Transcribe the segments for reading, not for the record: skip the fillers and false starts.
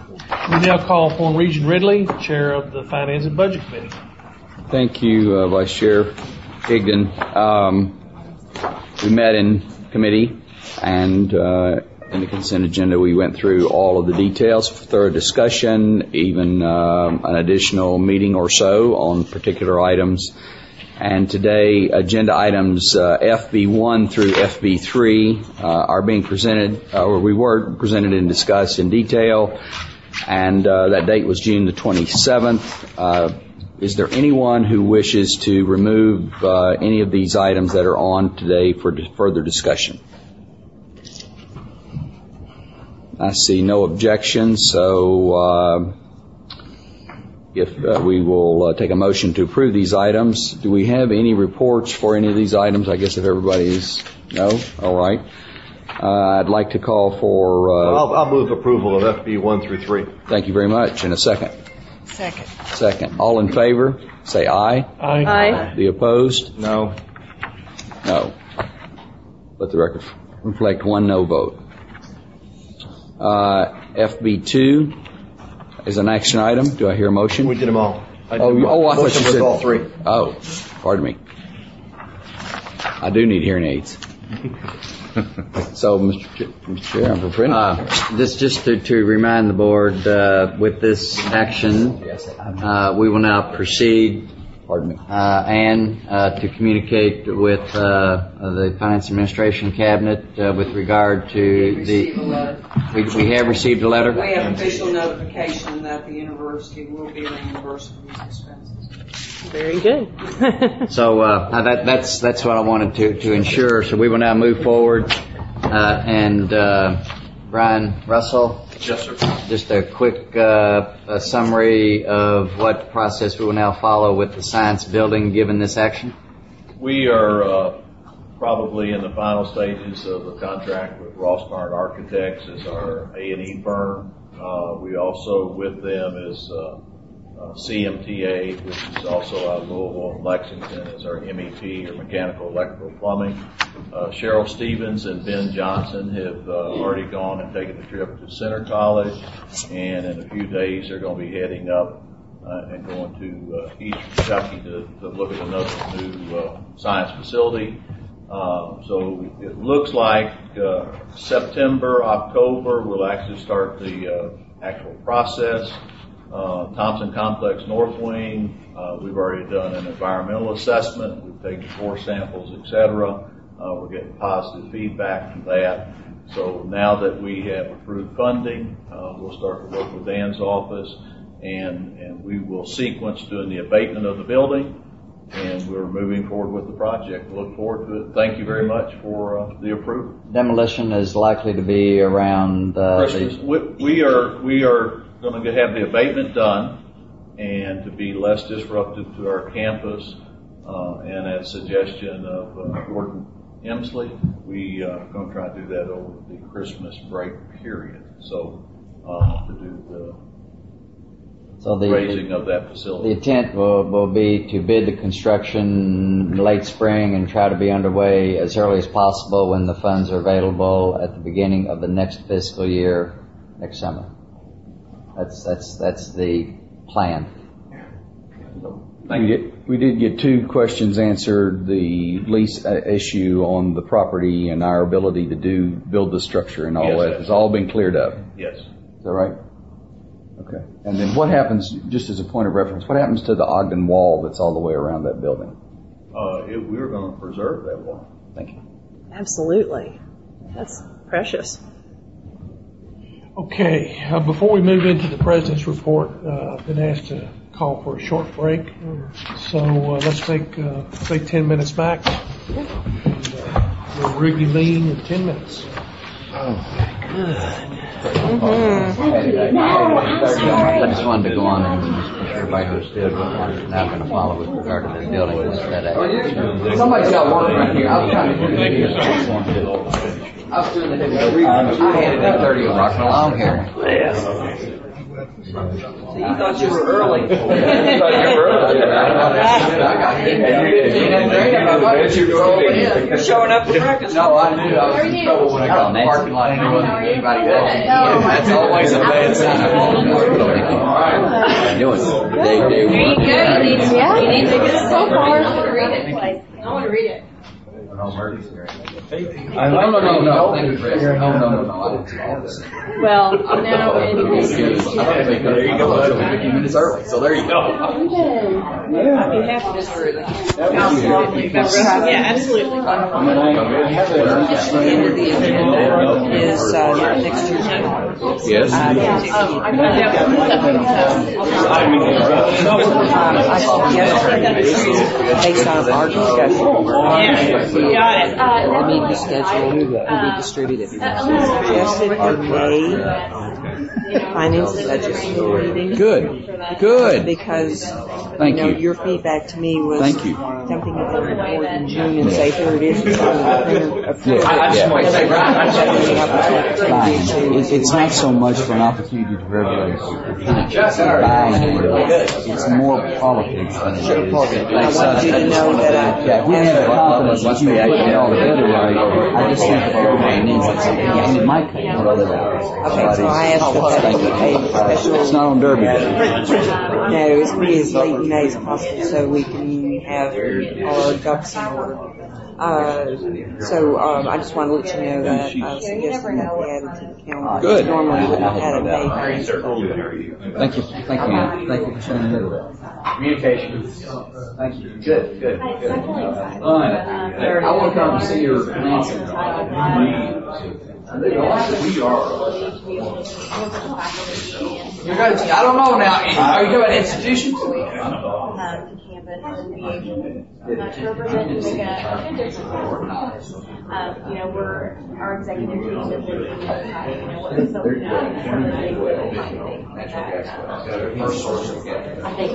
We now call upon Regent Ridley, Chair of the Finance and Budget Committee. Thank you, Vice Chair Higdon. We met in committee, and in the consent agenda we went through all of the details for thorough discussion, even an additional meeting or so on particular items. And today, agenda items FB1 through FB3 are being presented, or we were presented and discussed in detail, and that date was June the 27th. Is there anyone who wishes to remove any of these items that are on today for further discussion? I see no objections, so if we will take a motion to approve these items. Do we have any reports for any of these items? I guess if everybody is no, all right. I'd like to call for... I'll move approval of FB 1 through 3. Thank you very much. And a second. Second. All in favor, say aye. Aye. The opposed? No. No. Let the record reflect one no vote. FB2 is an action item. Do I hear a motion? We did them all. I thought you said all 3. Oh, pardon me. I do need hearing aids. So, Mr. Chair, I'm for this just to remind the board, with this action, we will now proceed. Pardon me. To communicate with the Finance Administration Cabinet with regard to the... We have received a letter? We have official notification that the university will be reimbursed for these expenses. Very good. So that's what I wanted to ensure. So we will now move forward. Brian Russell? Yes, sir. Just a quick summary of what process we will now follow with the science building given this action. We are probably in the final stages of a contract with Ross Barnett Architects as our A&E firm. We also with them is CMTA, which is also out of Louisville and Lexington, as our MEP, or Mechanical Electrical Plumbing. Cheryl Stevens and Ben Johnson have already gone and taken a trip to Center College, and in a few days they're going to be heading up and going to East Kentucky to look at another new science facility. So it looks like September, October we'll actually start the actual process. Thompson Complex North Wing, we've already done an environmental assessment. We've taken core samples, etc. We're getting positive feedback from that. So now that we have approved funding, we'll start to work with Dan's office, and we will sequence doing the abatement of the building, and we're moving forward with the project. We look forward to it. Thank you very much for the approval. Demolition is likely to be around Christmas. We are going to have the abatement done, and to be less disruptive to our campus, and at suggestion of Gordon Emsley, we are going to try to do that over the Christmas break period. So to do the raising of that facility. The intent will be to bid the construction late spring and try to be underway as early as possible when the funds are available at the beginning of the next fiscal year, next summer. That's the plan. We did get 2 questions answered, the lease issue on the property and our ability to build the structure and all that. It's all been cleared up. Yes. Is that right? Okay. And then what happens, just as a point of reference, what happens to the Ogden wall that's all the way around that building? We're going to preserve that wall. Thank you. Absolutely. That's precious. Okay, before we move into the President's report, I've been asked to call for a short break. So let's take 10 minutes max. And we'll reconvene in 10 minutes. I just wanted to go on and just make sure everybody understood what we're now going to follow with regard to the building. Somebody's got work right here. I was trying to do the video. I was doing the video. I had it at 30 o'clock along here. So you thought you were early. You're showing up to practice. No, I knew I was in trouble when I got in the parking lot. Anybody else? That's always a bad sign. they do. There you go. Yeah. You need to get so far. I want to read it. I want to read it. No. Well, now in this There you go. 15 minutes early, so there you go. I'd be happy to screw that. Yeah, absolutely. The end of the agenda is next year's calendar. Yes. I saw yesterday, based on our discussion, Got it. the meeting schedule will be distributed. Suggested our May finance and budget meeting. Good. Good. Because, Thank you. your feedback to me was Thank you. dumping it in the report in June and say, here it is. It's not so much for an opportunity to regulate it's more politics than it is. I want you to know that We have confidence that you would put it all together right. I just think that everybody needs it. And it might take one other hours. Okay, so I asked if that would be a special. It's not on Derby Day. No, it's be as late in May as possible so we can have all our ducks in order. I just want to let you know that I was suggesting that we added to the calendar. Good. Normally we would have had a May finance. Thank you. Thank you, Ann. Thank you for sharing that. Communication. Thank you. Good. Fine. I want to come and see your financing. You're going to, I don't know now. Are you doing institutions? Our executive team is looking at, what is so good. I think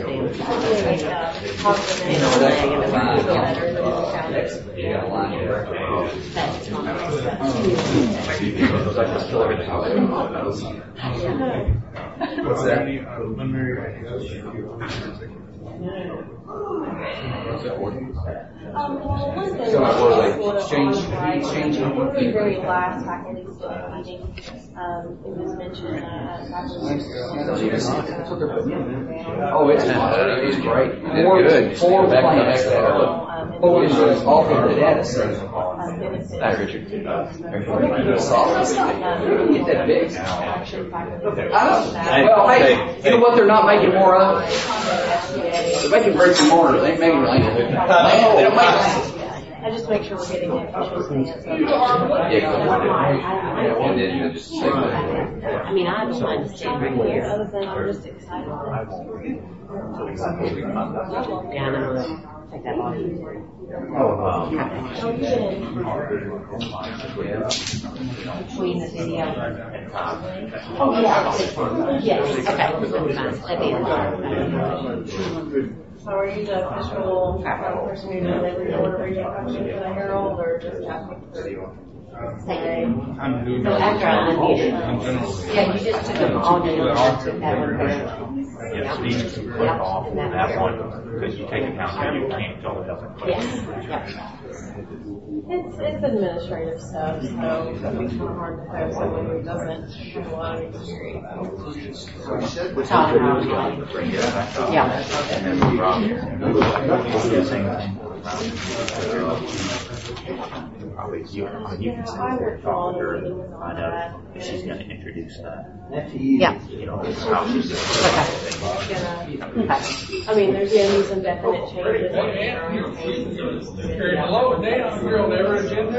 What's that? One of the very last faculty student meeting, it was mentioned Oh, it's great. Four plants that are off of the data center. Hi, Richard. Get that big. Well, hey, you know what they're not making more of? They're making bricks and mortar. They ain't making land. They don't make land. I just make sure we're getting the official stance. I mean, I don't mind staying right here, other than I'm just excited. Yeah, I know. Take that off. Between the video. Oh, yeah. Yes, okay. So are you the official person who knows every order of your function for the Herald, or just asking for so after I unmuted, yeah, you just took them all day long to that one. Yeah, Steve can work off that one because you take account how you can't go it doesn't click. Yes, yeah. It's administrative stuff, so it's kind of hard to have someone who doesn't have a lot of experience. Yeah. And then Rob here. Probably you can sit there and talk with her and find out if she's going to introduce that. Yeah. How she's doing. Okay. I mean, there's going to be some definite changes. Lower down, you're on every agenda.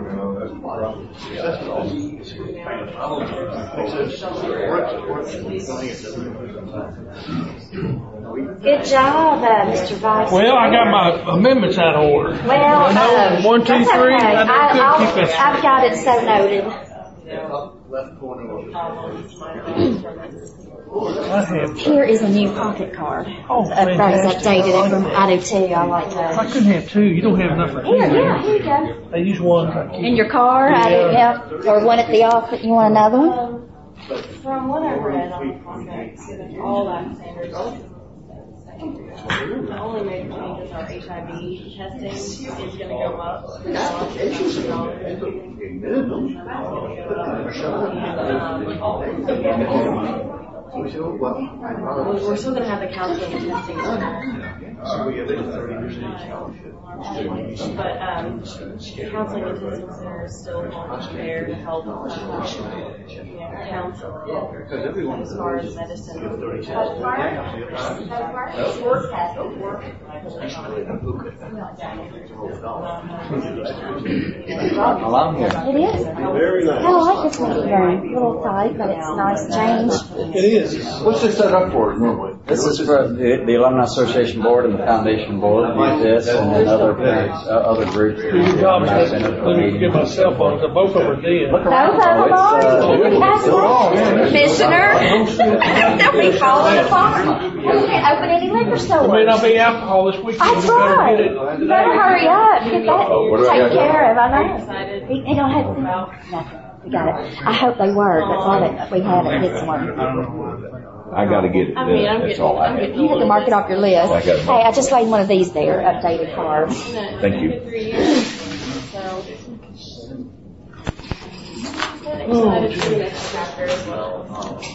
Good job, Mr. Vice. Well, I got my amendments out of order. Well, 1, 2, 3. that's okay. I I've got it so noted. Here is a new pocket card. Oh, Bray's updated it from, I do too, I like I those. couldn't have two. You don't have enough for Here two. you go. I use one. In your car, I do, yeah, or one at the office, you want another one? From what I read on the contracts, all that standards. The only major changes are HIV testing is going to go up. We're still going to have the counseling and testing center. But the counseling and testing center is still there to help counsel as far as medicine. Well, I'm here. It is. I like this meeting room. A little tight, but it's a nice change. It is. What's this set up for normally? This is for the Alumni Association Board and the Foundation Board. Use this and then other parents, other groups. Let me get my cell phone, because both of them are dead. Both of them are. Commissioner. They'll be falling apart. We can't open any liquor stores. There may not be alcohol this weekend. That's right. You better hurry up. Get that taken care of. I know. He don't have nothing. We got it. I hope they work. That's all that we have at this one. I gotta get it. That's all I have. You have to mark it off your list. I got it. Hey, I just laid one of these there, updated cards. Thank you. Excited to see next chapter as well.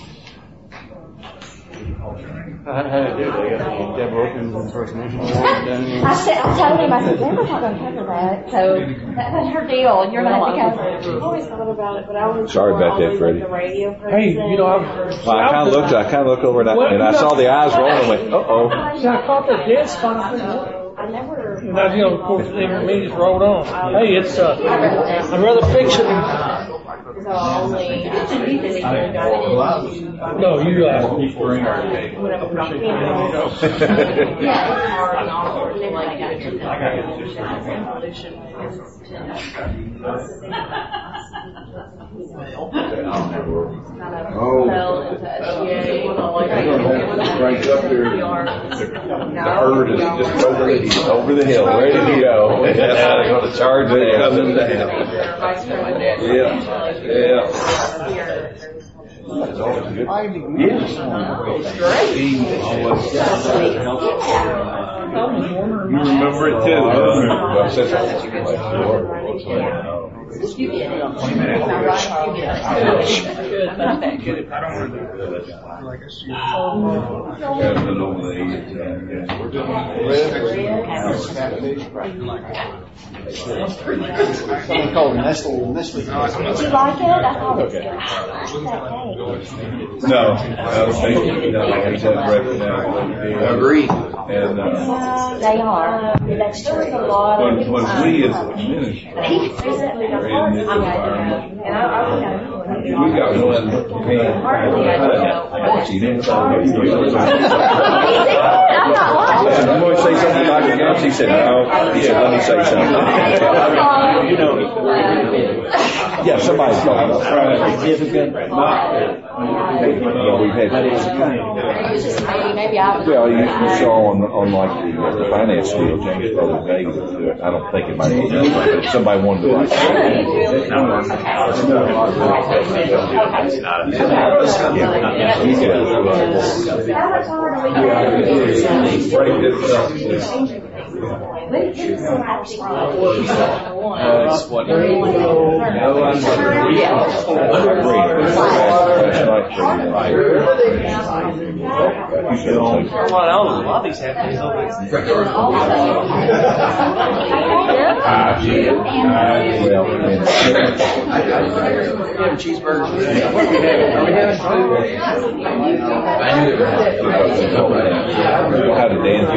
How did they get Deborah Wilkins and First National Award done? I told him, I said, Deborah's not going to cover that. So that's her deal, and you're going to have to cover it. I've always thought about it, but I was Sorry about that, Freddie. the radio person. Hey, you know, I kind of looked over and I saw the eyes roll and went, uh-oh. See, I caught the dead spot. I never. And now, you know, of course, the meetings rolled on. Hey, it's, I'd rather fix it than... So only physically got into. No, you, Whatever. Right up there. The herd is just over the hill, ready to go. They're going to charge it coming down. Yeah. That's always good. Yes. You remember it too, huh? You get it. Someone called Nestle. Did you like it? I thought it was good. What's that cake? No, agreed. And they are. That's true. when we as a ministry are in this environment, we got one paying watching inside. You want to say something about it? She said, no. He said, let me say something. You know, yeah, somebody's talking about significant. We've had. Well, you saw on like the finance deal, James Brothers Vegas to it. I don't think it might be done, but somebody wanted to like. Cheeseburgers. How to dance.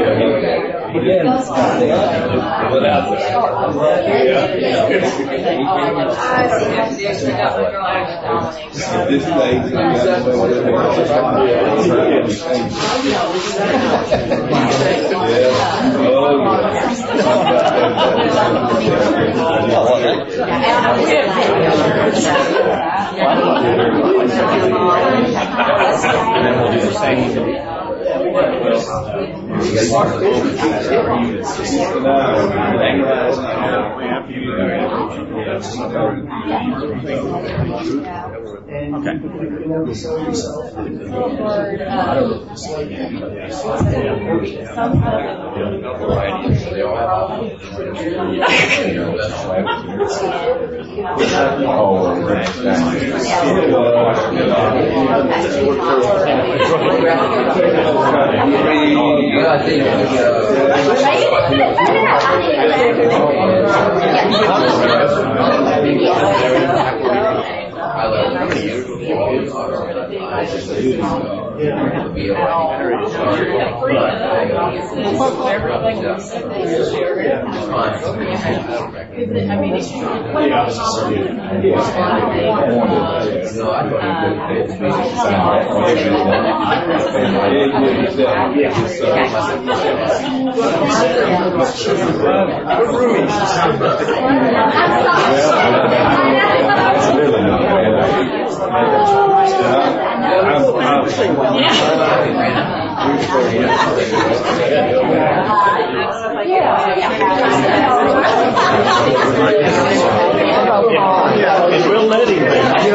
We'll let him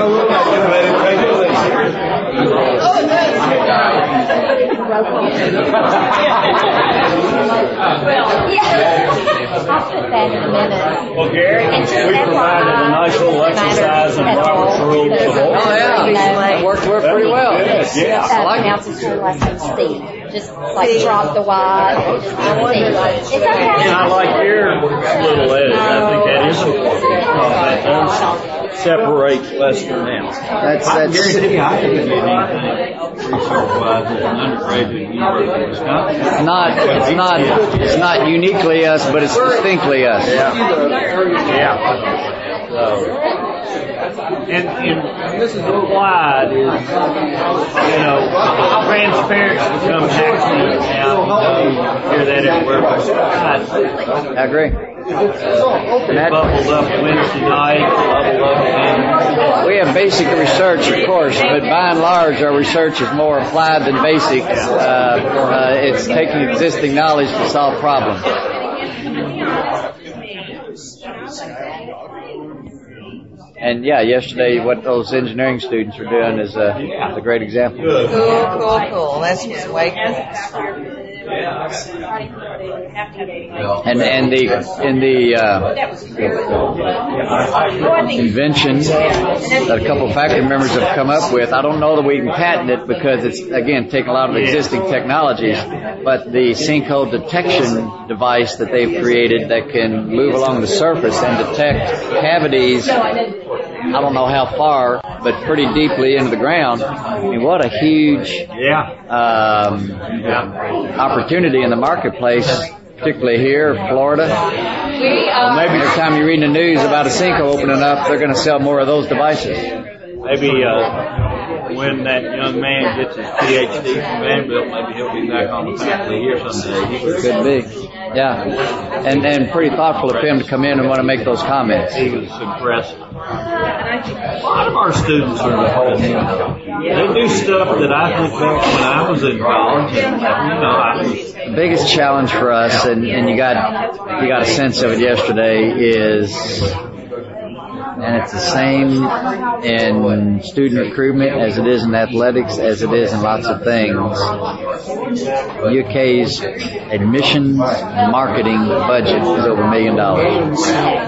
I'll put that in a minute. Well, Gary, we provided a nice little exercise in Robert's rules of order. Oh, yeah. It worked pretty well. Yeah. I like it. Like some C. Just like drop the Y. It's okay. And I like your little edit. I think that is important because that does separate Lester now. That's I guarantee I haven't did anything research-wise as an undergraduate at University of Wisconsin. it's not uniquely us, but it's distinctly us. Yeah. And this is why it is, transparency becomes accident now. You hear that everywhere. I agree. Bubbled up Wednesday night, bubbled up again. We have basic research, of course, but by and large, our research is more applied than basic. It's taking existing knowledge to solve problems. And yesterday what those engineering students are doing is a great example. Cool. That's what's way cool. And the invention that a couple of faculty members have come up with, I don't know that we can patent it because it's, again, taking a lot of existing technologies, but the sinkhole detection device that they've created that can move along the surface and detect cavities, I don't know how far, but pretty deeply into the ground. I mean, what a huge opportunity in the marketplace, particularly here, Florida. Maybe every time you read in the news about a sinkhole opening up, they're going to sell more of those devices. Maybe when that young man gets his PhD from Vanderbilt, maybe he'll be back on the faculty here someday. Could be. Yeah. And pretty thoughtful of him to come in and want to make those comments. He was impressive. A lot of our students are involved. They do stuff that I think back when I was in college. The biggest challenge for us, and you got a sense of it yesterday, is, and it's the same in student recruitment as it is in athletics, as it is in lots of things. UK's admissions and marketing budget is over $1 million.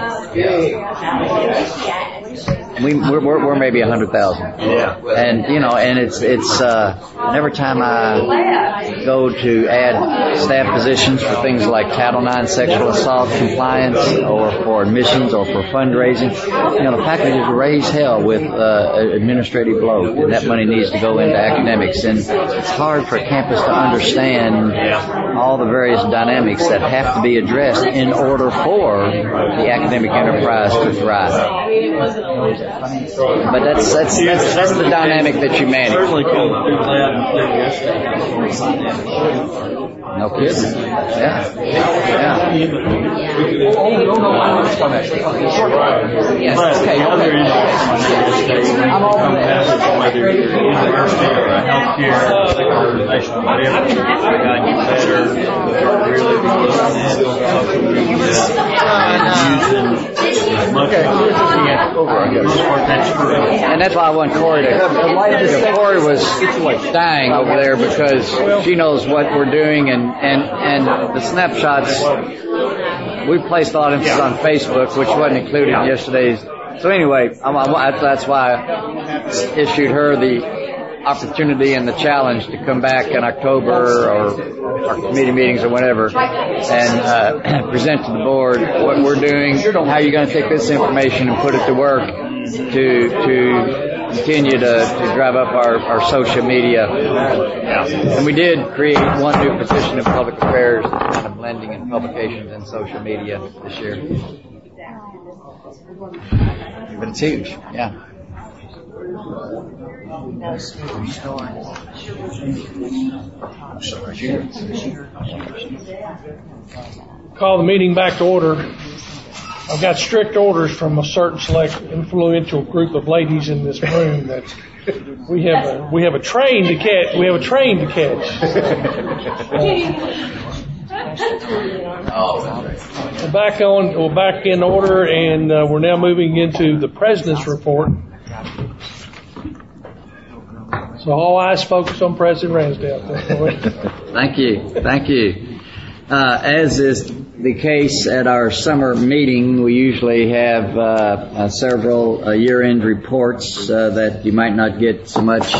We're maybe 100,000. Yeah. And and it's and every time I go to add staff positions for things like Title IX sexual assault compliance or for admissions or for fundraising, the faculty just raise hell with administrative load, and that money needs to go into academics. And it's hard for a campus to understand all the various dynamics that have to be addressed in order for the academic enterprise to thrive. But that's the dynamic that you manage. Certainly come through that. No kidding. Yeah. But the other interesting whether you're a university or a healthcare organization information on whatever. I got you better. They're really using much And that's why I want Corey to. Corey was dying over there because she knows what we're doing, and the snapshots. We placed a lot of emphasis on Facebook, which wasn't included in yesterday's. So anyway, that's why I issued her the opportunity and the challenge to come back in October or our committee meetings or whatever and present to the board what we're doing, how you're going to take this information and put it to work to continue to drive up our social media. And we did create one new position in public affairs, kind of blending in publications and social media this year. But it's huge, yeah. Call the meeting back to order. I've got strict orders from a certain select influential group of ladies in this room that we have a train to catch. We have a train to catch. We're back in order, and we're now moving into the President's report. So all eyes focus on President Ransdale. Thank you. As is the case at our summer meeting, we usually have several year-end reports that you might not get so much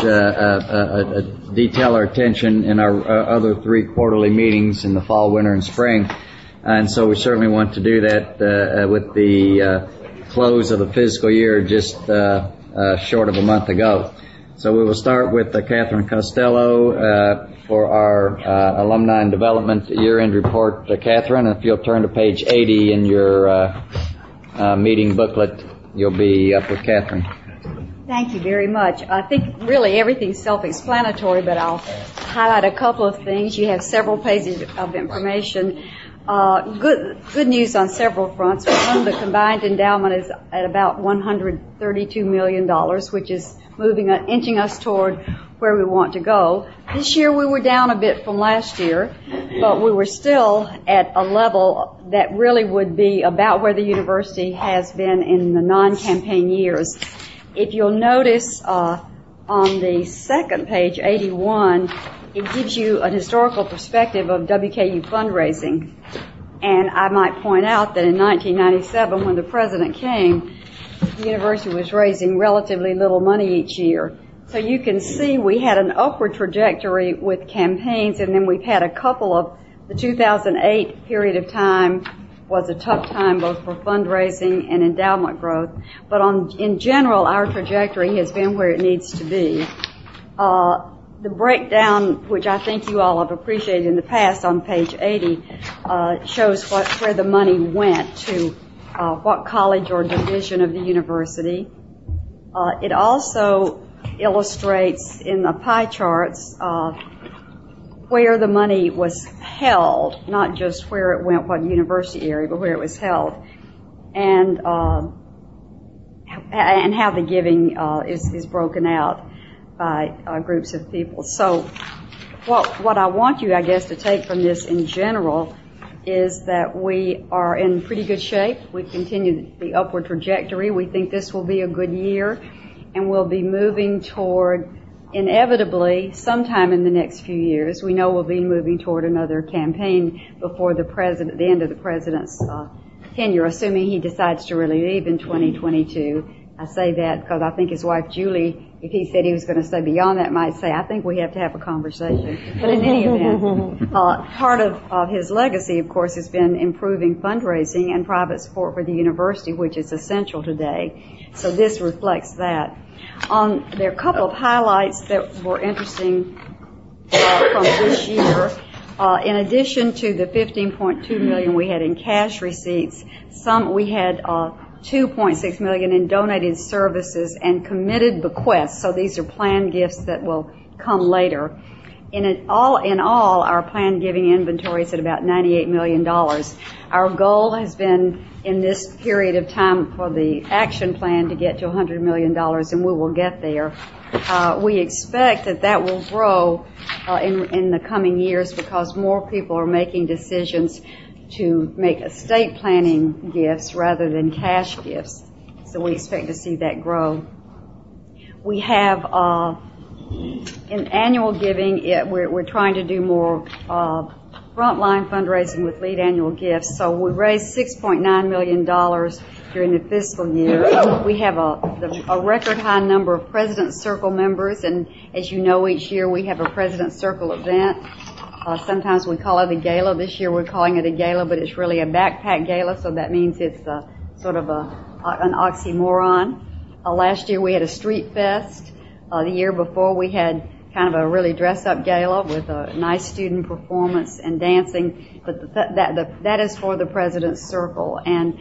detail or attention in our other 3 quarterly meetings in the fall, winter, and spring. And so we certainly want to do that with the close of the fiscal year just short of a month ago. So we will start with Catherine Costello for our Alumni and Development Year-End Report. Catherine, if you'll turn to page 80 in your meeting booklet, you'll be up with Catherine. Thank you very much. I think really everything's self-explanatory, but I'll highlight a couple of things. You have several pages of information. Good news on several fronts. One, the combined endowment is at about $132 million, which is inching us toward where we want to go. This year we were down a bit from last year, but we were still at a level that really would be about where the university has been in the non-campaign years. If you'll notice on the second page, 81, it gives you an historical perspective of WKU fundraising. And I might point out that in 1997, when the president came, the university was raising relatively little money each year. So you can see we had an upward trajectory with campaigns, and then we've had a couple of, the 2008 period of time was a tough time both for fundraising and endowment growth. But in general, our trajectory has been where it needs to be. The breakdown, which I think you all have appreciated in the past on page 80, shows where the money went to what college or division of the university. It also illustrates in the pie charts where the money was held, not just where it went, what university area, but where it was held, and how the giving is broken out by groups of people. So what I want you, I guess, to take from this in general is that we are in pretty good shape. We've continued the upward trajectory. We think this will be a good year, and we'll be moving toward, inevitably, sometime in the next few years, we know we'll be moving toward another campaign before the end of the president's tenure, assuming he decides to really leave in 2022. I say that because I think his wife, Julie, if he said he was going to stay beyond that, might say, I think we have to have a conversation. But in any event, part of his legacy, of course, has been improving fundraising and private support for the university, which is essential today. So this reflects that. There are a couple of highlights that were interesting from this year. In addition to the $15.2 million we had in cash receipts, we had $2.6 million in donated services and committed bequests. So these are planned gifts that will come later. In all, our planned giving inventory is at about $98 million. Our goal has been in this period of time for the action plan to get to $100 million, and we will get there. We expect that will grow in the coming years because more people are making decisions to make estate planning gifts rather than cash gifts. So we expect to see that grow. We have in annual giving, we're trying to do more frontline fundraising with lead annual gifts. So we raised $6.9 million during the fiscal year. We have a record high number of President's Circle members, and as you know, each year we have a President's Circle event. Sometimes we call it a gala. This year we're calling it a gala, but it's really a backpack gala, so that means it's sort of an oxymoron. Last year we had a street fest. The year before we had kind of a really dress-up gala with a nice student performance and dancing, but that is for the President's Circle, and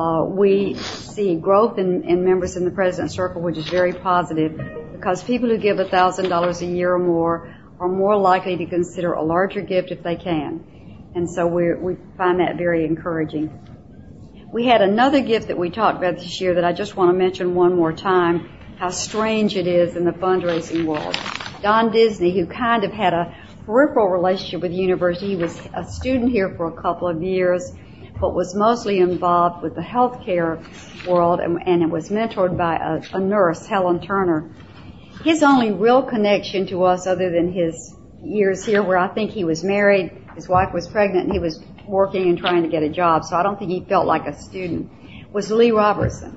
we see growth in members in the President's Circle, which is very positive, because people who give $1,000 a year or more are more likely to consider a larger gift if they can, and so we find that very encouraging. We had another gift that we talked about this year that I just want to mention one more time, how strange it is in the fundraising world. Don Disney, who kind of had a peripheral relationship with the university, he was a student here for a couple of years, but was mostly involved with the healthcare world and was mentored by a nurse, Helen Turner. His only real connection to us, other than his years here where I think he was married, his wife was pregnant, and he was working and trying to get a job, so I don't think he felt like a student, was Lee Robertson.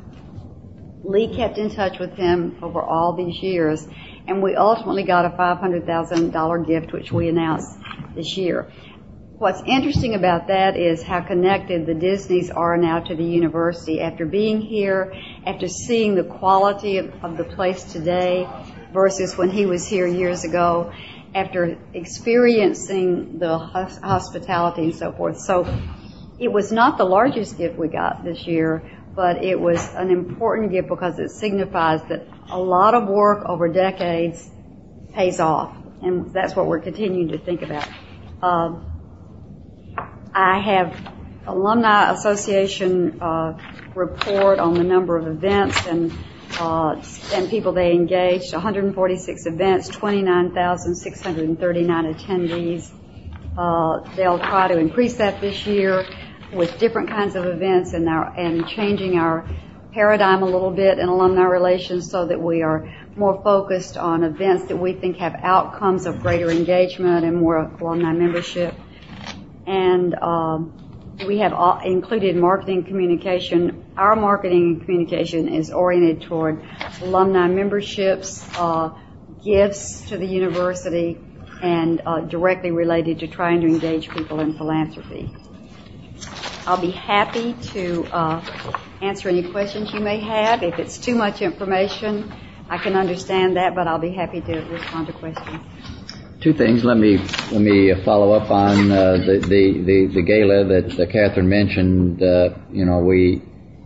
Lee kept in touch with him over all these years, and we ultimately got a $500,000 gift, which we announced this year. What's interesting about that is how connected the Disneys are now to the university. After being here, after seeing the quality of the place today versus when he was here years ago, after experiencing the hospitality and so forth. So it was not the largest gift we got this year, but it was an important gift because it signifies that a lot of work over decades pays off, and that's what we're continuing to think about. I have Alumni Association report on the number of events and people they engaged, 146 events, 29,639 attendees. They'll try to increase that this year with different kinds of events and changing our paradigm a little bit in alumni relations so that we are more focused on events that we think have outcomes of greater engagement and more alumni membership. And we have included marketing communication. Our marketing and communication is oriented toward alumni memberships, gifts to the university, and directly related to trying to engage people in philanthropy. I'll be happy to answer any questions you may have. If it's too much information, I can understand that, but I'll be happy to respond to questions. Two things. Let me follow up on the gala that Catherine mentioned. We've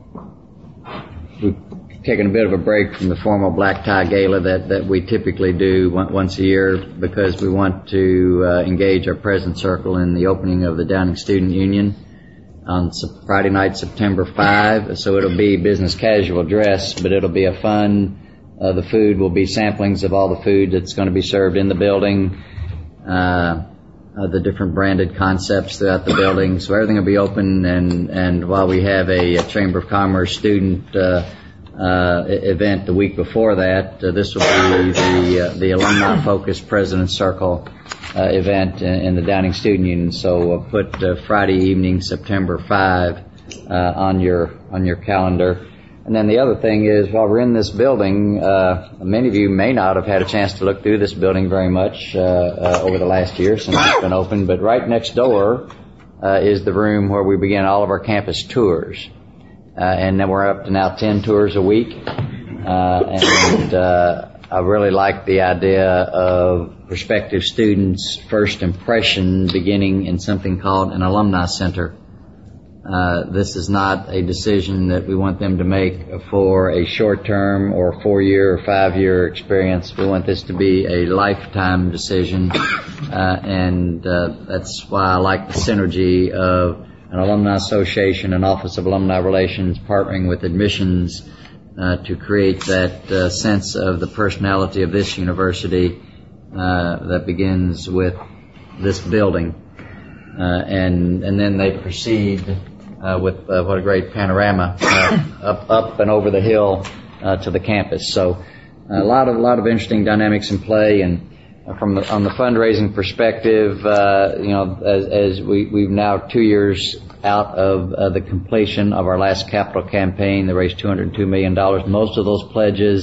taken a bit of a break from the formal black tie gala that we typically do once a year because we want to engage our President's Circle in the opening of the Downing Student Union on Friday night, September 5. So it'll be business casual dress, but it'll be a fun. The food will be samplings of all the food that's going to be served in the building, the different branded concepts throughout the building. So everything will be open, and while we have a Chamber of Commerce student event the week before that, this will be the alumni-focused President's Circle event in the Downing Student Union. So put Friday evening, September 5, on your calendar. And then the other thing is, while we're in this building, many of you may not have had a chance to look through this building very much over the last year since it's been open, but right next door is the room where we begin all of our campus tours. And then we're up to now 10 tours a week. And I really like the idea of prospective students' first impression beginning in something called an alumni center. This is not a decision that we want them to make for a short-term or 4-year or 5-year experience. We want this to be a lifetime decision, and that's why I like the synergy of an alumni association and Office of Alumni Relations partnering with admissions to create that sense of the personality of this university that begins with this building. And then they proceed with what a great panorama up and over the hill to the campus. So a lot of interesting dynamics in play, and on the fundraising perspective, as we've now 2 years out of the completion of our last capital campaign that raised $202 million. Most of those pledges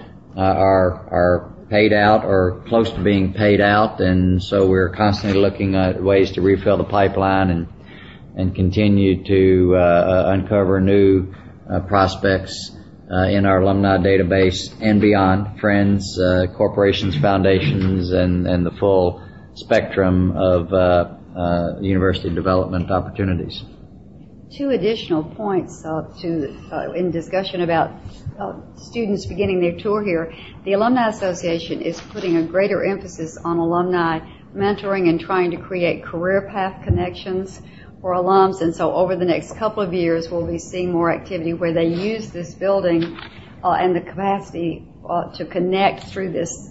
are paid out or close to being paid out, and so we're constantly looking at ways to refill the pipeline and continue to uncover new prospects in our alumni database and beyond, friends, corporations, foundations, and the full spectrum of university development opportunities. 2 additional points in discussion about students beginning their tour here. The Alumni Association is putting a greater emphasis on alumni mentoring and trying to create career path connections for alums, and so over the next couple of years we'll be seeing more activity where they use this building and the capacity to connect through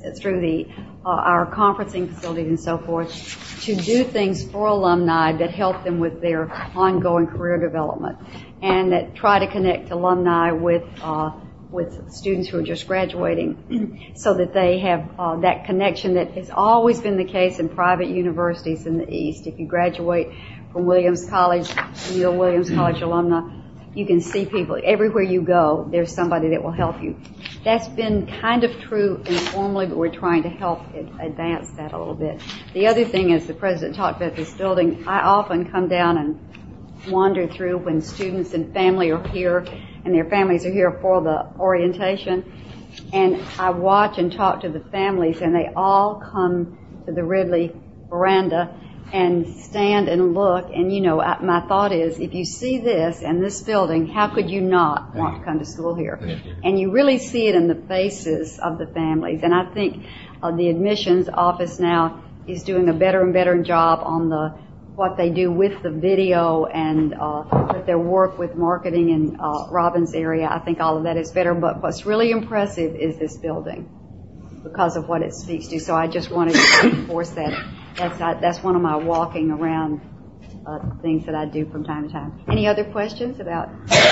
our conferencing facilities and so forth, to do things for alumni that help them with their ongoing career development, and that try to connect alumni with students who are just graduating, so that they have that connection that has always been the case in private universities in the East. If you graduate from Williams College, Neil Williams College alumni, you can see people everywhere you go. There's somebody that will help you. That's been kind of true informally, but we're trying to help advance that a little bit. The other thing is, the president talked about this building. I often come down and wander through when students and family are here, and their families are here for the orientation, and I watch and talk to the families, and they all come to the Ridley veranda and stand and look, and my thought is, if you see this and this building, how could you not want to come to school here? And you really see it in the faces of the families, and I think the admissions office now is doing a better and better job on what they do with the video and with their work with marketing in Robbins area. I think all of that is better, but what's really impressive is this building because of what it speaks to. So I just wanted to reinforce that. That's one of my walking around things that I do from time to time. Any other questions about?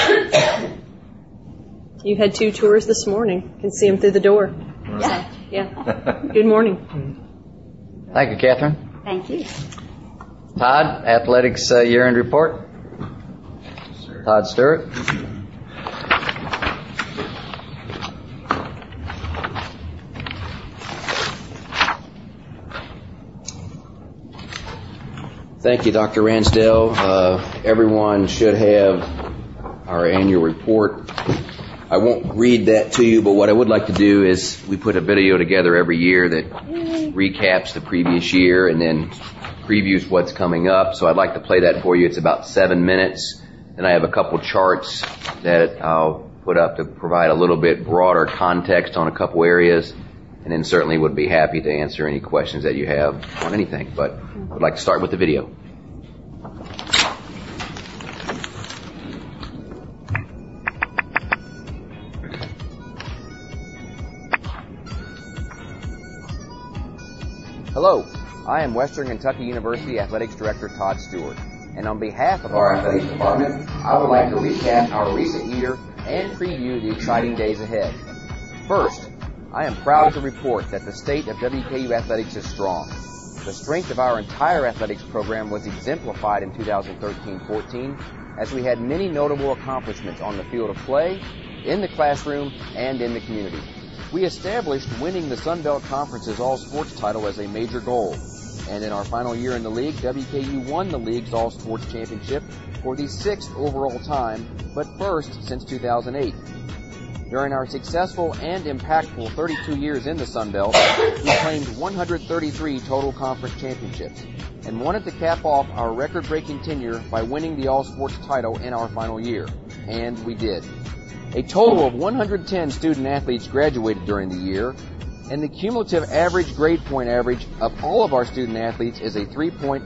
You had 2 tours this morning. You can see them through the door. Yeah. Yeah. Good morning. Thank you, Catherine. Thank you. Todd, athletics year-end report. Todd Stewart. Thank you, Dr. Ransdell. Everyone should have our annual report. I won't read that to you, but what I would like to do is we put a video together every year that recaps the previous year and then previews what's coming up. So I'd like to play that for you. It's about 7 minutes. Then I have a couple charts that I'll put up to provide a little bit broader context on a couple areas. And then certainly would be happy to answer any questions that you have on anything. But I'd like to start with the video. Hello, I am Western Kentucky University Athletics Director Todd Stewart. And on behalf of our athletics department, I would like to recap our recent year and preview the exciting days ahead. First, I am proud to report that the state of WKU athletics is strong. The strength of our entire athletics program was exemplified in 2013-14 as we had many notable accomplishments on the field of play, in the classroom, and in the community. We established winning the Sun Belt Conference's all-sports title as a major goal. And in our final year in the league, WKU won the league's all-sports championship for the 6th overall time, but first since 2008. During our successful and impactful 32 years in the Sun Belt, we claimed 133 total conference championships and wanted to cap off our record-breaking tenure by winning the all-sports title in our final year. And we did. A total of 110 student athletes graduated during the year, and the cumulative average grade point average of all of our student athletes is a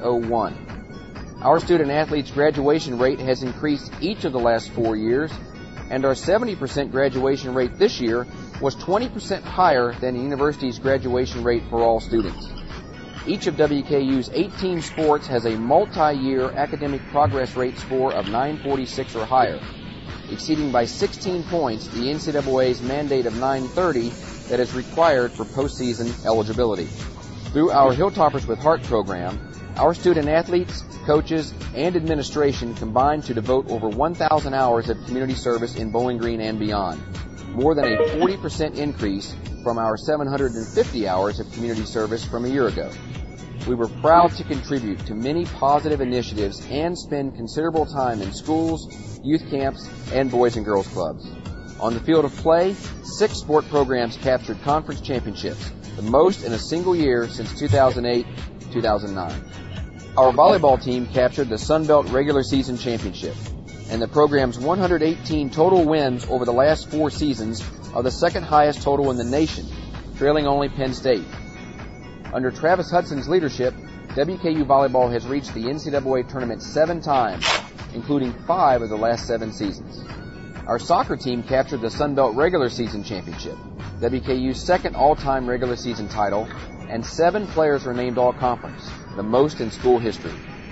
3.01. Our student athletes' graduation rate has increased each of the last 4 years, and our 70% graduation rate this year was 20% higher than the university's graduation rate for all students. Each of WKU's 18 sports has a multi-year academic progress rate score of 946 or higher, exceeding by 16 points the NCAA's mandate of 930 that is required for postseason eligibility. Through our Hilltoppers with Heart program, our student athletes, coaches, and administration combined to devote over 1,000 hours of community service in Bowling Green and beyond, more than a 40% increase from our 750 hours of community service from a year ago. We were proud to contribute to many positive initiatives and spend considerable time in schools, youth camps, and boys and girls clubs. On the field of play, 6 sport programs captured conference championships, the most in a single year since 2008-2009. Our volleyball team captured the Sun Belt regular season championship, and the program's 118 total wins over the last 4 seasons are the second highest total in the nation, trailing only Penn State. Under Travis Hudson's leadership, WKU volleyball has reached the NCAA tournament 7 times, including 5 of the last 7 seasons. Our soccer team captured the Sun Belt regular season championship, WKU's second all-time regular season title, and 7 players were named all-conference, the most in school history.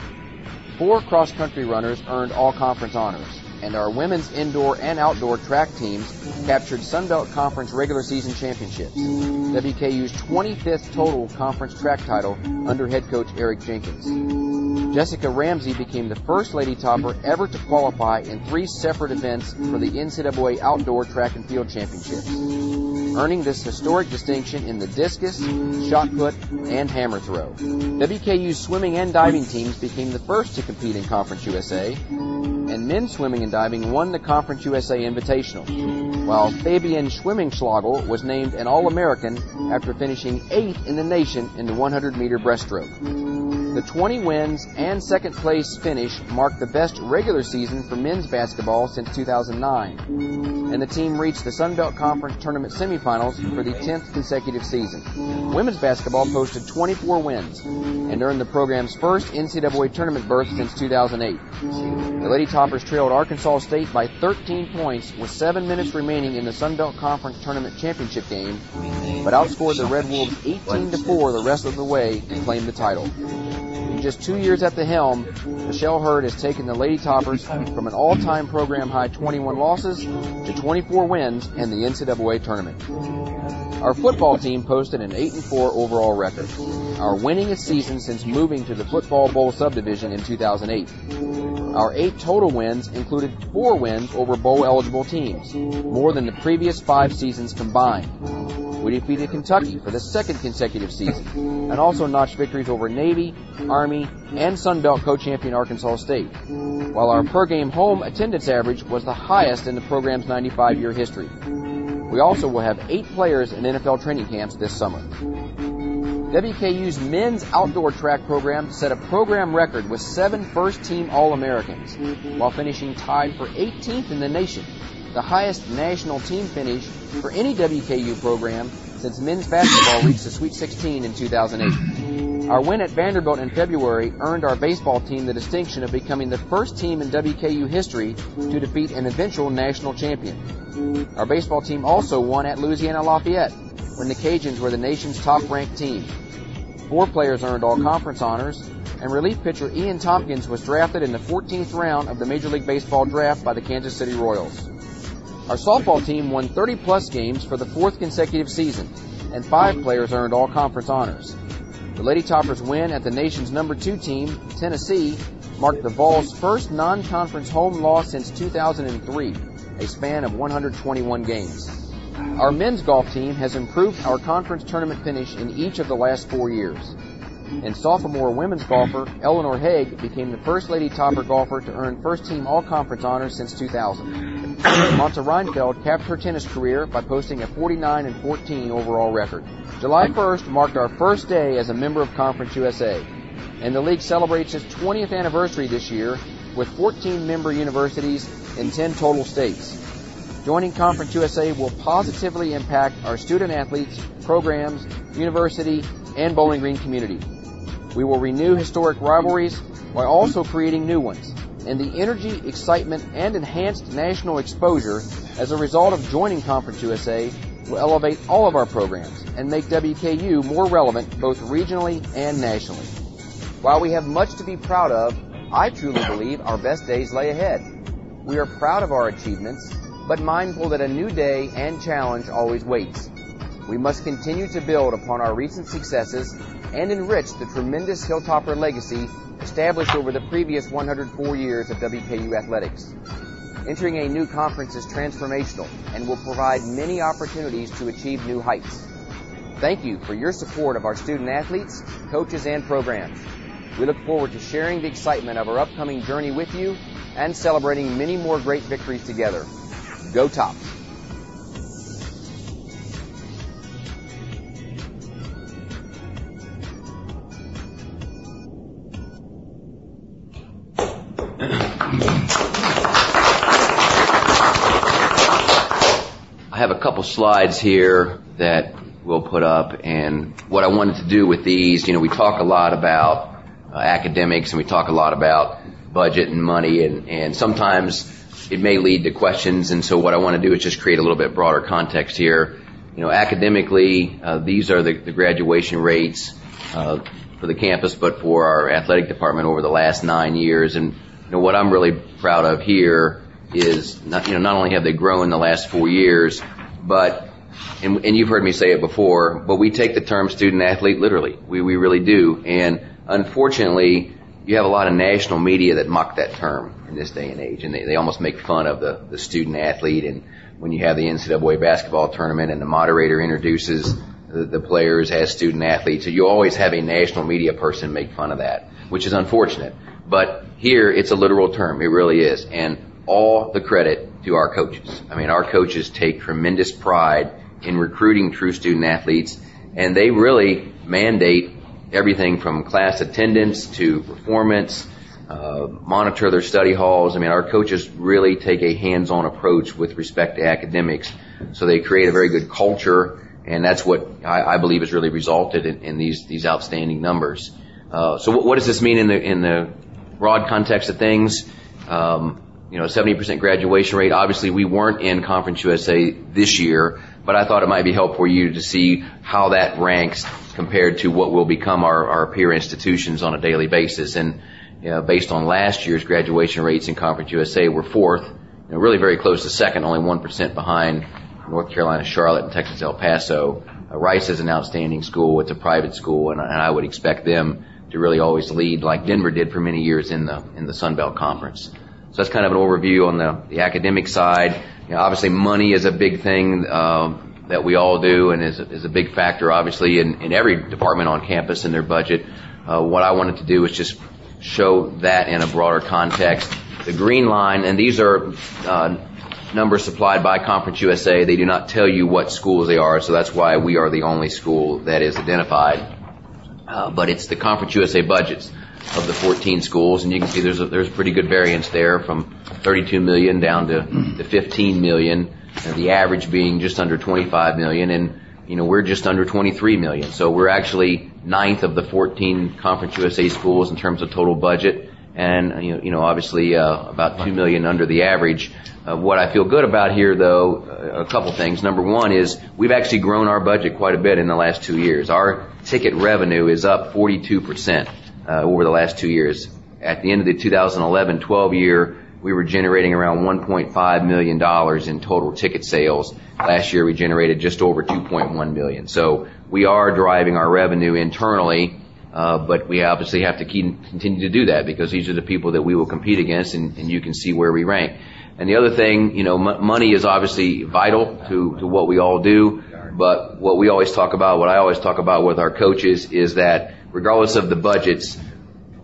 4 cross-country runners earned all-conference honors, and our women's indoor and outdoor track teams captured Sun Belt Conference regular season championships, WKU's 25th total conference track title under head coach Eric Jenkins. Jessica Ramsey became the first Lady Topper ever to qualify in 3 separate events for the NCAA Outdoor Track and Field Championships, earning this historic distinction in the discus, shot put, and hammer throw. WKU's swimming and diving teams became the first to compete in Conference USA, and men's swimming and diving won the Conference USA Invitational, while Fabian Schwimmingschlagel was named an All-American after finishing 8th in the nation in the 100-meter breaststroke. The 20 wins and second place finish marked the best regular season for men's basketball since 2009, and the team reached the Sun Belt Conference Tournament semifinals for the 10th consecutive season. Women's basketball posted 24 wins and earned the program's first NCAA tournament berth since 2008. The Lady Toppers trailed Arkansas State by 13 points with 7 minutes remaining in the Sun Belt Conference Tournament Championship game, but outscored the Red Wolves 18-4 the rest of the way to claim the title. In just 2 years at the helm, Michelle Hurd has taken the Lady Toppers from an all-time program high 21 losses to 24 wins in the NCAA tournament. Our football team posted an 8-4 overall record, our winningest season since moving to the Football Bowl subdivision in 2008. Our 8 total wins included 4 wins over bowl-eligible teams, more than the previous 5 seasons combined. We defeated Kentucky for the 2nd consecutive season, and also notched victories over Navy, Army, and Sun Belt co-champion Arkansas State, while our per-game home attendance average was the highest in the program's 95-year history. We also will have 8 players in NFL training camps this summer. WKU's men's outdoor track program set a program record with 7 first-team All-Americans, while finishing tied for 18th in the nation, the highest national team finish for any WKU program since men's basketball reached the Sweet 16 in 2008. Our win at Vanderbilt in February earned our baseball team the distinction of becoming the first team in WKU history to defeat an eventual national champion. Our baseball team also won at Louisiana Lafayette, when the Cajuns were the nation's top-ranked team. 4 players earned all-conference honors, and relief pitcher Ian Tompkins was drafted in the 14th round of the Major League Baseball draft by the Kansas City Royals. Our softball team won 30-plus games for the 4th consecutive season, and 5 players earned all-conference honors. The Lady Toppers' win at the nation's number 2 team, Tennessee, marked the Vols' first non-conference home loss since 2003, a span of 121 games. Our men's golf team has improved our conference tournament finish in each of the last 4 years. And sophomore women's golfer Eleanor Haig became the first Lady Topper golfer to earn first-team all-conference honors since 2000. Monta Reinfeld capped her tennis career by posting a 49-14 overall record. July 1st marked our first day as a member of Conference USA, and the league celebrates its 20th anniversary this year with 14 member universities in 10 total states. Joining Conference USA will positively impact our student athletes, programs, university, and Bowling Green community. We will renew historic rivalries while also creating new ones. And the energy, excitement, and enhanced national exposure as a result of joining Conference USA will elevate all of our programs and make WKU more relevant both regionally and nationally. While we have much to be proud of, I truly believe our best days lay ahead. We are proud of our achievements, but mindful that a new day and challenge always waits. We must continue to build upon our recent successes and enrich the tremendous Hilltopper legacy established over the previous 104 years of WKU athletics. Entering a new conference is transformational and will provide many opportunities to achieve new heights. Thank you for your support of our student athletes, coaches, and programs. We look forward to sharing the excitement of our upcoming journey with you and celebrating many more great victories together. Go Tops! I have a couple slides here that we'll put up, and what I wanted to do with these, we talk a lot about academics and we talk a lot about budget and money, and sometimes it may lead to questions, and so what I want to do is just create a little bit broader context here. Academically, these are the graduation rates for the campus, but for our athletic department over the last 9 years, and what I'm really proud of here is not only have they grown in the last 4 years, but and you've heard me say it before, but we take the term student athlete literally. We really do. And unfortunately, you have a lot of national media that mock that term in this day and age, and they almost make fun of the student athlete. And when you have the NCAA basketball tournament and the moderator introduces the players as student athletes, so you always have a national media person make fun of that, which is unfortunate. But here, it's a literal term. It really is. And all the credit to our coaches. Our coaches take tremendous pride in recruiting true student athletes, and they really mandate everything from class attendance to performance, monitor their study halls. Our coaches really take a hands-on approach with respect to academics, so they create a very good culture, and that's what I believe has really resulted in these outstanding numbers. So what does this mean in the broad context of things? 70% graduation rate. Obviously, we weren't in Conference USA this year, but I thought it might be helpful for you to see how that ranks compared to what will become our peer institutions on a daily basis. And based on last year's graduation rates in Conference USA, we're fourth, really very close to second, only 1% behind North Carolina, Charlotte, and Texas El Paso. Rice is an outstanding school. It's a private school, and I would expect them to really always lead like Denver did for many years in the Sun Belt Conference. So that's kind of an overview on the academic side. Obviously, money is a big thing that we all do, and is a big factor, obviously, in every department on campus in their budget. What I wanted to do is just show that in a broader context. The green line, and these are numbers supplied by Conference USA. They do not tell you what schools they are, so that's why we are the only school that is identified. But it's the Conference USA budgets of the 14 schools, and you can see there's pretty good variance there from $32 million down to $15 million, the average being just under $25 million, and we're just under $23 million. So we're actually ninth of the 14 Conference USA schools in terms of total budget, and obviously about $2 million under the average. What I feel good about here, though, a couple things. Number one is we've actually grown our budget quite a bit in the last 2 years. Our ticket revenue is up 42%. Over the last 2 years. At the end of the 2011-12 year, we were generating around $1.5 million in total ticket sales. Last year, we generated just over $2.1 million. So we are driving our revenue internally, but we obviously have to continue to do that because these are the people that we will compete against, and you can see where we rank. And the other thing, money is obviously vital to what we all do, but what I always talk about with our coaches is that regardless of the budgets,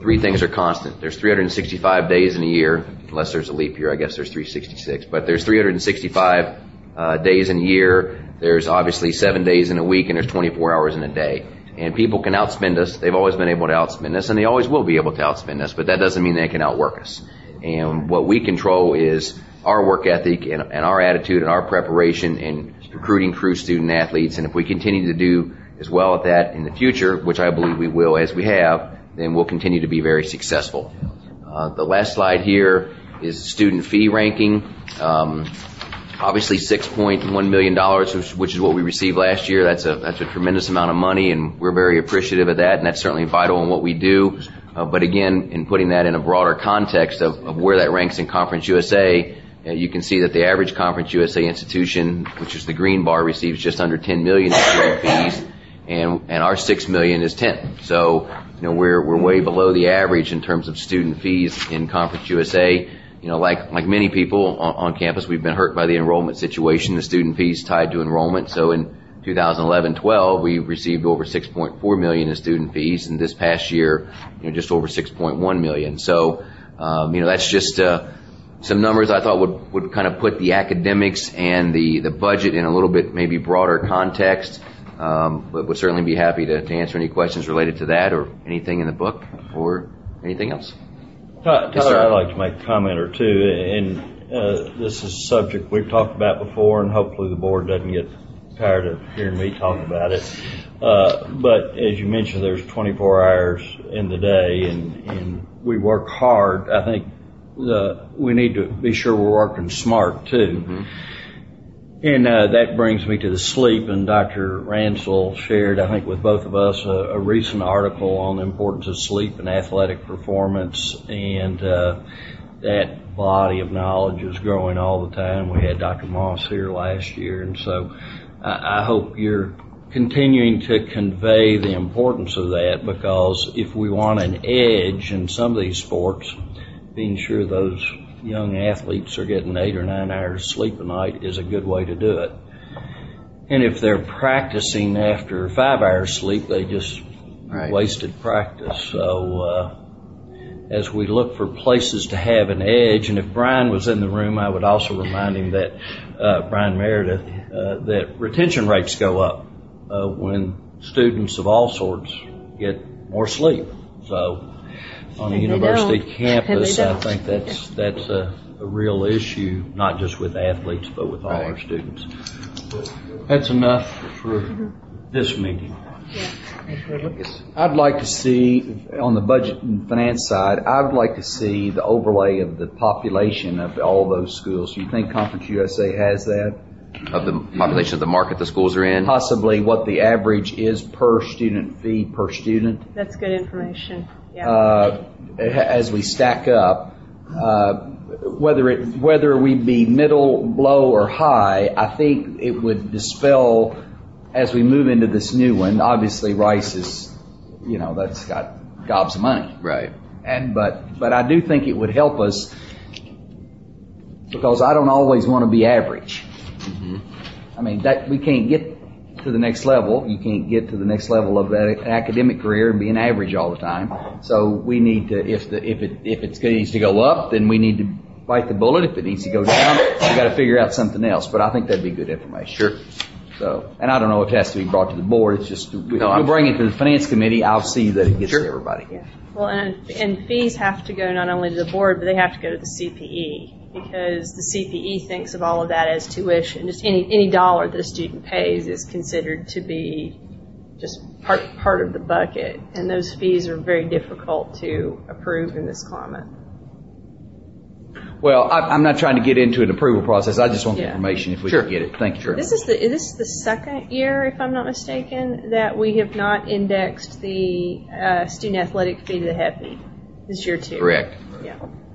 three things are constant. There's 365 days in a year, unless there's a leap year. I guess there's 366, but there's 365 days in a year. There's obviously 7 days in a week, and there's 24 hours in a day. And people can outspend us. They've always been able to outspend us, and they always will be able to outspend us, but that doesn't mean they can outwork us. And what we control is our work ethic and our attitude and our preparation in recruiting crew student athletes. And if we continue to do as well at that in the future, which I believe we will as we have, then we'll continue to be very successful. The last slide here is student fee ranking. Obviously $6.1 million, which is what we received last year. That's a tremendous amount of money, and we're very appreciative of that, and that's certainly vital in what we do. But again, in putting that in a broader context of where that ranks in Conference USA, you can see that the average Conference USA institution, which is the green bar, receives just under $10 million in student fees, and our $6 million is 10. So, we're way below the average in terms of student fees in Conference USA. Like many people on campus, we've been hurt by the enrollment situation, the student fees tied to enrollment. So in 2011-12, we received over $6.4 million in student fees, and this past year, just over $6.1 million. So, that's just some numbers I thought would kind of put the academics and the budget in a little bit maybe broader context. But would certainly be happy to answer any questions related to that or anything in the book or anything else. Tyler, I'd like to make a comment or two, and this is a subject we've talked about before, and hopefully the board doesn't get tired of hearing me talk about it. But as you mentioned, there's 24 hours in the day, and we work hard. I think we need to be sure we're working smart, too. Mm-hmm. And that brings me to the sleep, and Dr. Ransel shared, I think, with both of us a recent article on the importance of sleep and athletic performance, and that body of knowledge is growing all the time. We had Dr. Moss here last year, and so I hope you're continuing to convey the importance of that, because if we want an edge in some of these sports, being sure those young athletes are getting 8 or 9 hours sleep a night is a good way to do it. And if they're practicing after 5 hours sleep, they just wasted practice. So as we look for places to have an edge, and if Brian was in the room, I would also remind him that, Brian Meredith, that retention rates go up when students of all sorts get more sleep. So on a university campus, I think that's a real issue, not just with athletes, but with all our students. That's enough for this meeting. I'd like to see, on the budget and finance side, I would like to see the overlay of the population of all those schools. Do you think Conference USA has that? Of the population of the market the schools are in? Possibly what the average is per student fee per student. That's good information. Yeah. As we stack up, whether we be middle, low, or high, I think it would dispel as we move into this new one. Obviously, Rice is, that's got gobs of money, right? But I do think it would help us, because I don't always want to be average. Mm-hmm. I mean, that we can't get to the next level. You can't get to the next level of that academic career and being average all the time. So we need to, if it needs to go up, then we need to bite the bullet. If it needs to go down, we got to figure out something else. But I think that'd be good information. Sure. So, and I don't know if it has to be brought to the board. It's just we'll bring it to the finance committee. I'll see that it gets to everybody. Yeah. Well, and fees have to go not only to the board, but they have to go to the CPE, because the CPE thinks of all of that as tuition. Just any dollar that a student pays is considered to be just part of the bucket, and those fees are very difficult to approve in this climate. Well, I'm not trying to get into an approval process. I just want the information if we can get it. Thank you. Sure. This is the second year, if I'm not mistaken, that we have not indexed the student athletic fee to the HEPI. This year too. Correct. Yeah.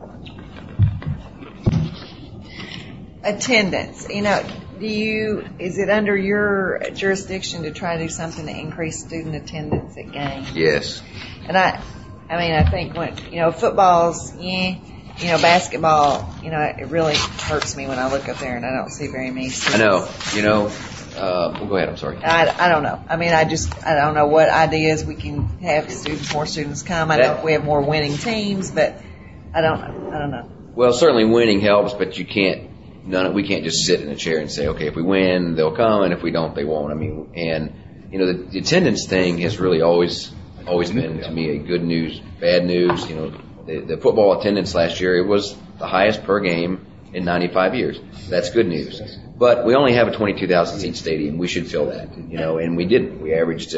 Attendance. Is it under your jurisdiction to try to do something to increase student attendance at games? Yes. And I think when football's basketball, it really hurts me when I look up there and I don't see very many students. I know, well, go ahead, I'm sorry. I don't know. I mean, I don't know what ideas we can have more students come. I know we have more winning teams, but I don't know. Well, certainly winning helps, but we can't just sit in a chair and say, okay, if we win, they'll come, and if we don't, they won't. I mean, and, the attendance thing has really always been, to me, a good news, bad news. The football attendance last year, it was the highest per game in 95 years. That's good news. But we only have a 22,000 seat stadium. We should fill that, and we didn't. We averaged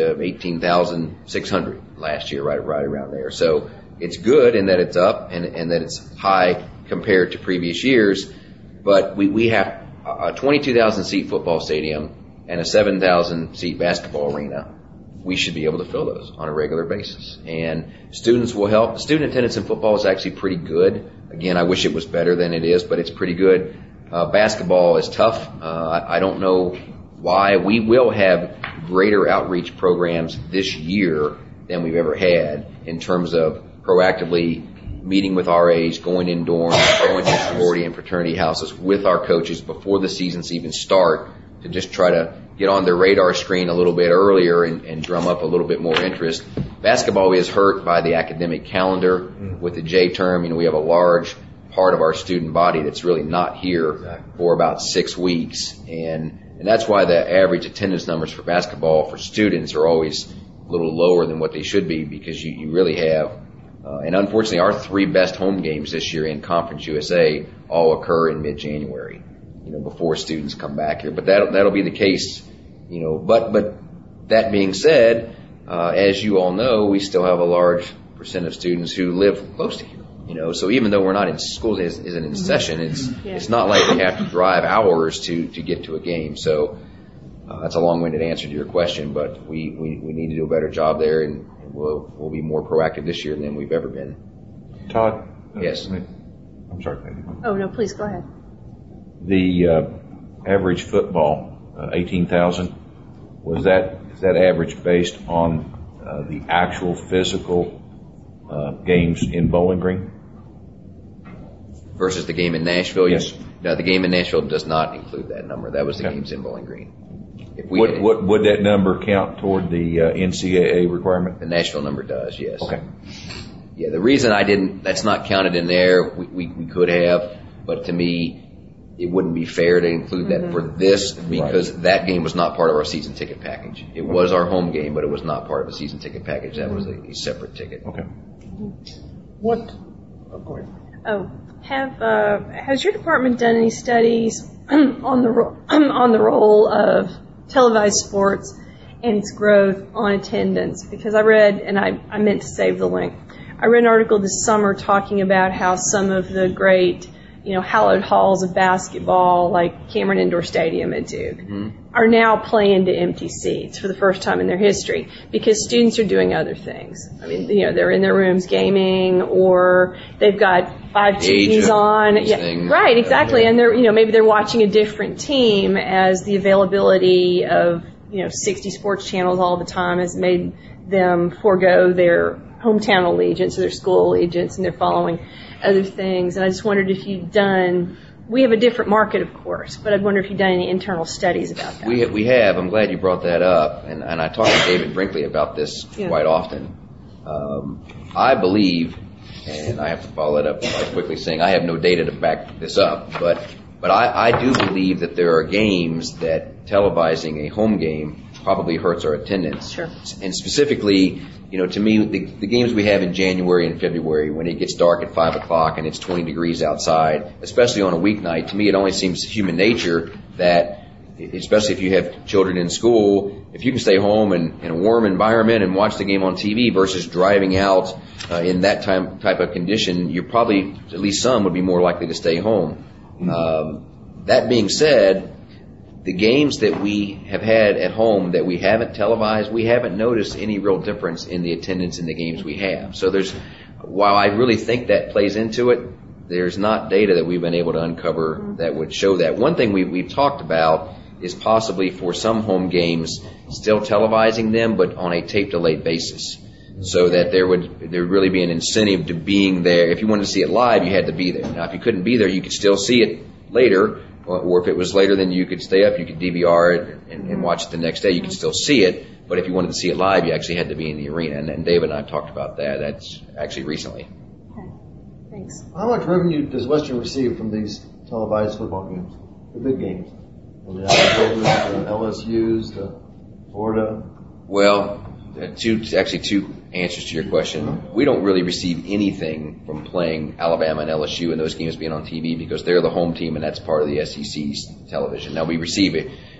18,600 last year, right around there. So it's good in that it's up and that it's high compared to previous years. But we have a 22,000 seat football stadium and a 7,000 seat basketball arena. We should be able to fill those on a regular basis. And students will help. The student attendance in football is actually pretty good. Again, I wish it was better than it is, but it's pretty good. Basketball is tough. I don't know why. We will have greater outreach programs this year than we've ever had in terms of proactively meeting with RAs, going in dorms, going to sorority and fraternity houses with our coaches before the seasons even start to just try to get on their radar screen a little bit earlier and drum up a little bit more interest. Basketball is hurt by the academic calendar with the J term. We have a large part of our student body that's really not here for about 6 weeks. And that's why the average attendance numbers for basketball for students are always a little lower than what they should be, because you really have, and unfortunately our 3 best home games this year in Conference USA all occur in mid-January, before students come back here. But that'll be the case, but that being said, as you all know, we still have a large percent of students who live close to here. So even though we're not in school isn't in session, it's not like we have to drive hours to get to a game. So that's a long-winded answer to your question, but we need to do a better job there, and we'll be more proactive this year than we've ever been. Todd? Yes. I'm sorry. Oh, no, please go ahead. The average football, 18,000, is that average based on the actual physical games in Bowling Green? Versus the game in Nashville? Yes. No, the game in Nashville does not include that number. That was the games in Bowling Green. Would that number count toward the NCAA requirement? The Nashville number does, yes. Okay. Yeah, the reason that's not counted in there, we could have, but to me, it wouldn't be fair to include that for this, because that game was not part of our season ticket package. It was our home game, but it was not part of a season ticket package. That was a separate ticket. Okay. Go ahead. Oh, has your department done any studies on the role of televised sports and its growth on attendance? Because I read, and I meant to save the link, I read an article this summer talking about how some of the great, hallowed halls of basketball, like Cameron Indoor Stadium at Duke, are now playing to empty seats for the first time in their history, because students are doing other things. I mean, they're in their rooms gaming, or they've got 5 TVs on. Yeah, right, exactly. And they're, maybe they're watching a different team, as the availability of, 60 sports channels all the time has made them forego their hometown allegiance or their school allegiance, and they're following other things. And I just wondered if we have a different market, of course, but I'd wonder if you've done any internal studies about that. We have. I'm glad you brought that up. And I talk to David Brinkley about this quite often. I believe, and I have to follow that up by quickly saying I have no data to back this up, but I do believe that there are games that televising a home game probably hurts our attendance. Sure. And specifically, to me, the games we have in January and February, when it gets dark at 5 o'clock and it's 20 degrees outside, especially on a weeknight, to me it only seems human nature that, especially if you have children in school, if you can stay home in a warm environment and watch the game on TV versus driving out in that type of condition, you probably, at least some, would be more likely to stay home. That being said, the games that we have had at home that we haven't televised, we haven't noticed any real difference in the attendance in the games we have. So while I really think that plays into it, there's not data that we've been able to uncover that would show that. One thing we've talked about is possibly for some home games still televising them, but on a tape delayed basis. so that there would really be an incentive to being there. If you wanted to see it live, you had to be there. Now, if you couldn't be there, you could still see it later, or if it was later, then you could stay up, you could DVR it and watch it the next day. You could still see it, but if you wanted to see it live, you actually had to be in the arena. And David and I have talked about that. That's actually recently. Thanks. How much revenue does Western receive from these televised football games, the big games? The Alabama, the LSU's, the Florida? Well, two answers to your question. We don't really receive anything from playing Alabama and LSU and those games being on TV because they're the home team and that's part of the SEC's television. Now, we receive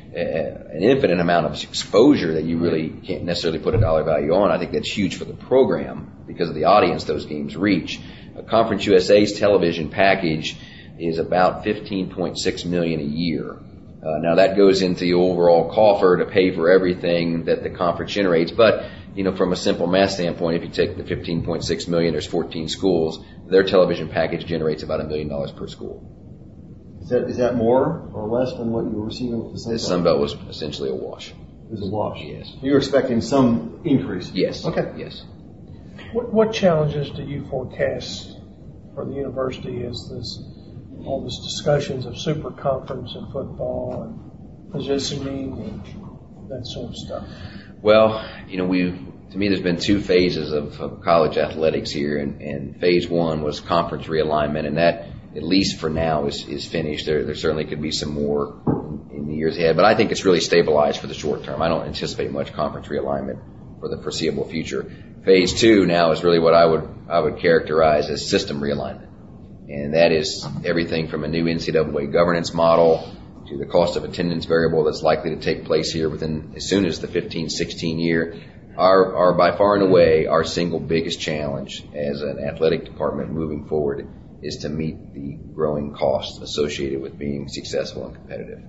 an infinite amount of exposure that you really can't necessarily put a dollar value on. I think that's huge for the program because of the audience those games reach. Conference USA's television package is about $15.6 million a year. Now that goes into the overall coffer to pay for everything that the conference generates. But, from a simple math standpoint, if you take the $15.6 million, there's 14 schools, their television package generates about $1 million per school. Is that more or less than what you were receiving with the Sun Belt? The Sun Belt was essentially a wash. It was a wash? Yes. You were expecting some increase? Yes. Okay. Yes. What challenges do you forecast for the university as all these discussions of super conference and football and positioning and that sort of stuff? Well, to me, there's been two phases of college athletics here, and phase one was conference realignment, and that, at least for now, is finished. There certainly could be some more in the years ahead, but I think it's really stabilized for the short term. I don't anticipate much conference realignment for the foreseeable future. Phase two now is really what I would characterize as system realignment. And that is everything from a new NCAA governance model to the cost of attendance variable that's likely to take place here within as soon as the 15-16 year. Our by far and away, our single biggest challenge as an athletic department moving forward is to meet the growing costs associated with being successful and competitive.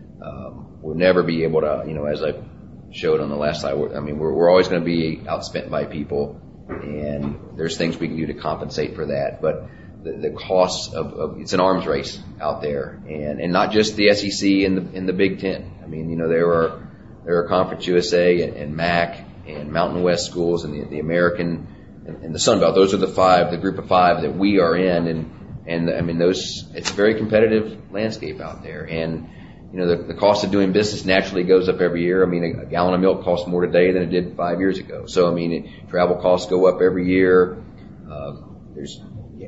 We'll never be able to, as I showed on the last slide, we're always going to be outspent by people, and there's things we can do to compensate for that. But the costs of it's an arms race out there, and not just the SEC and the Big Ten. There are Conference USA and MAC and Mountain West schools and the American and the Sun Belt. Those are the group of five that we are in, and it's a very competitive landscape out there. And the cost of doing business naturally goes up every year. A gallon of milk costs more today than it did 5 years ago. So travel costs go up every year. There's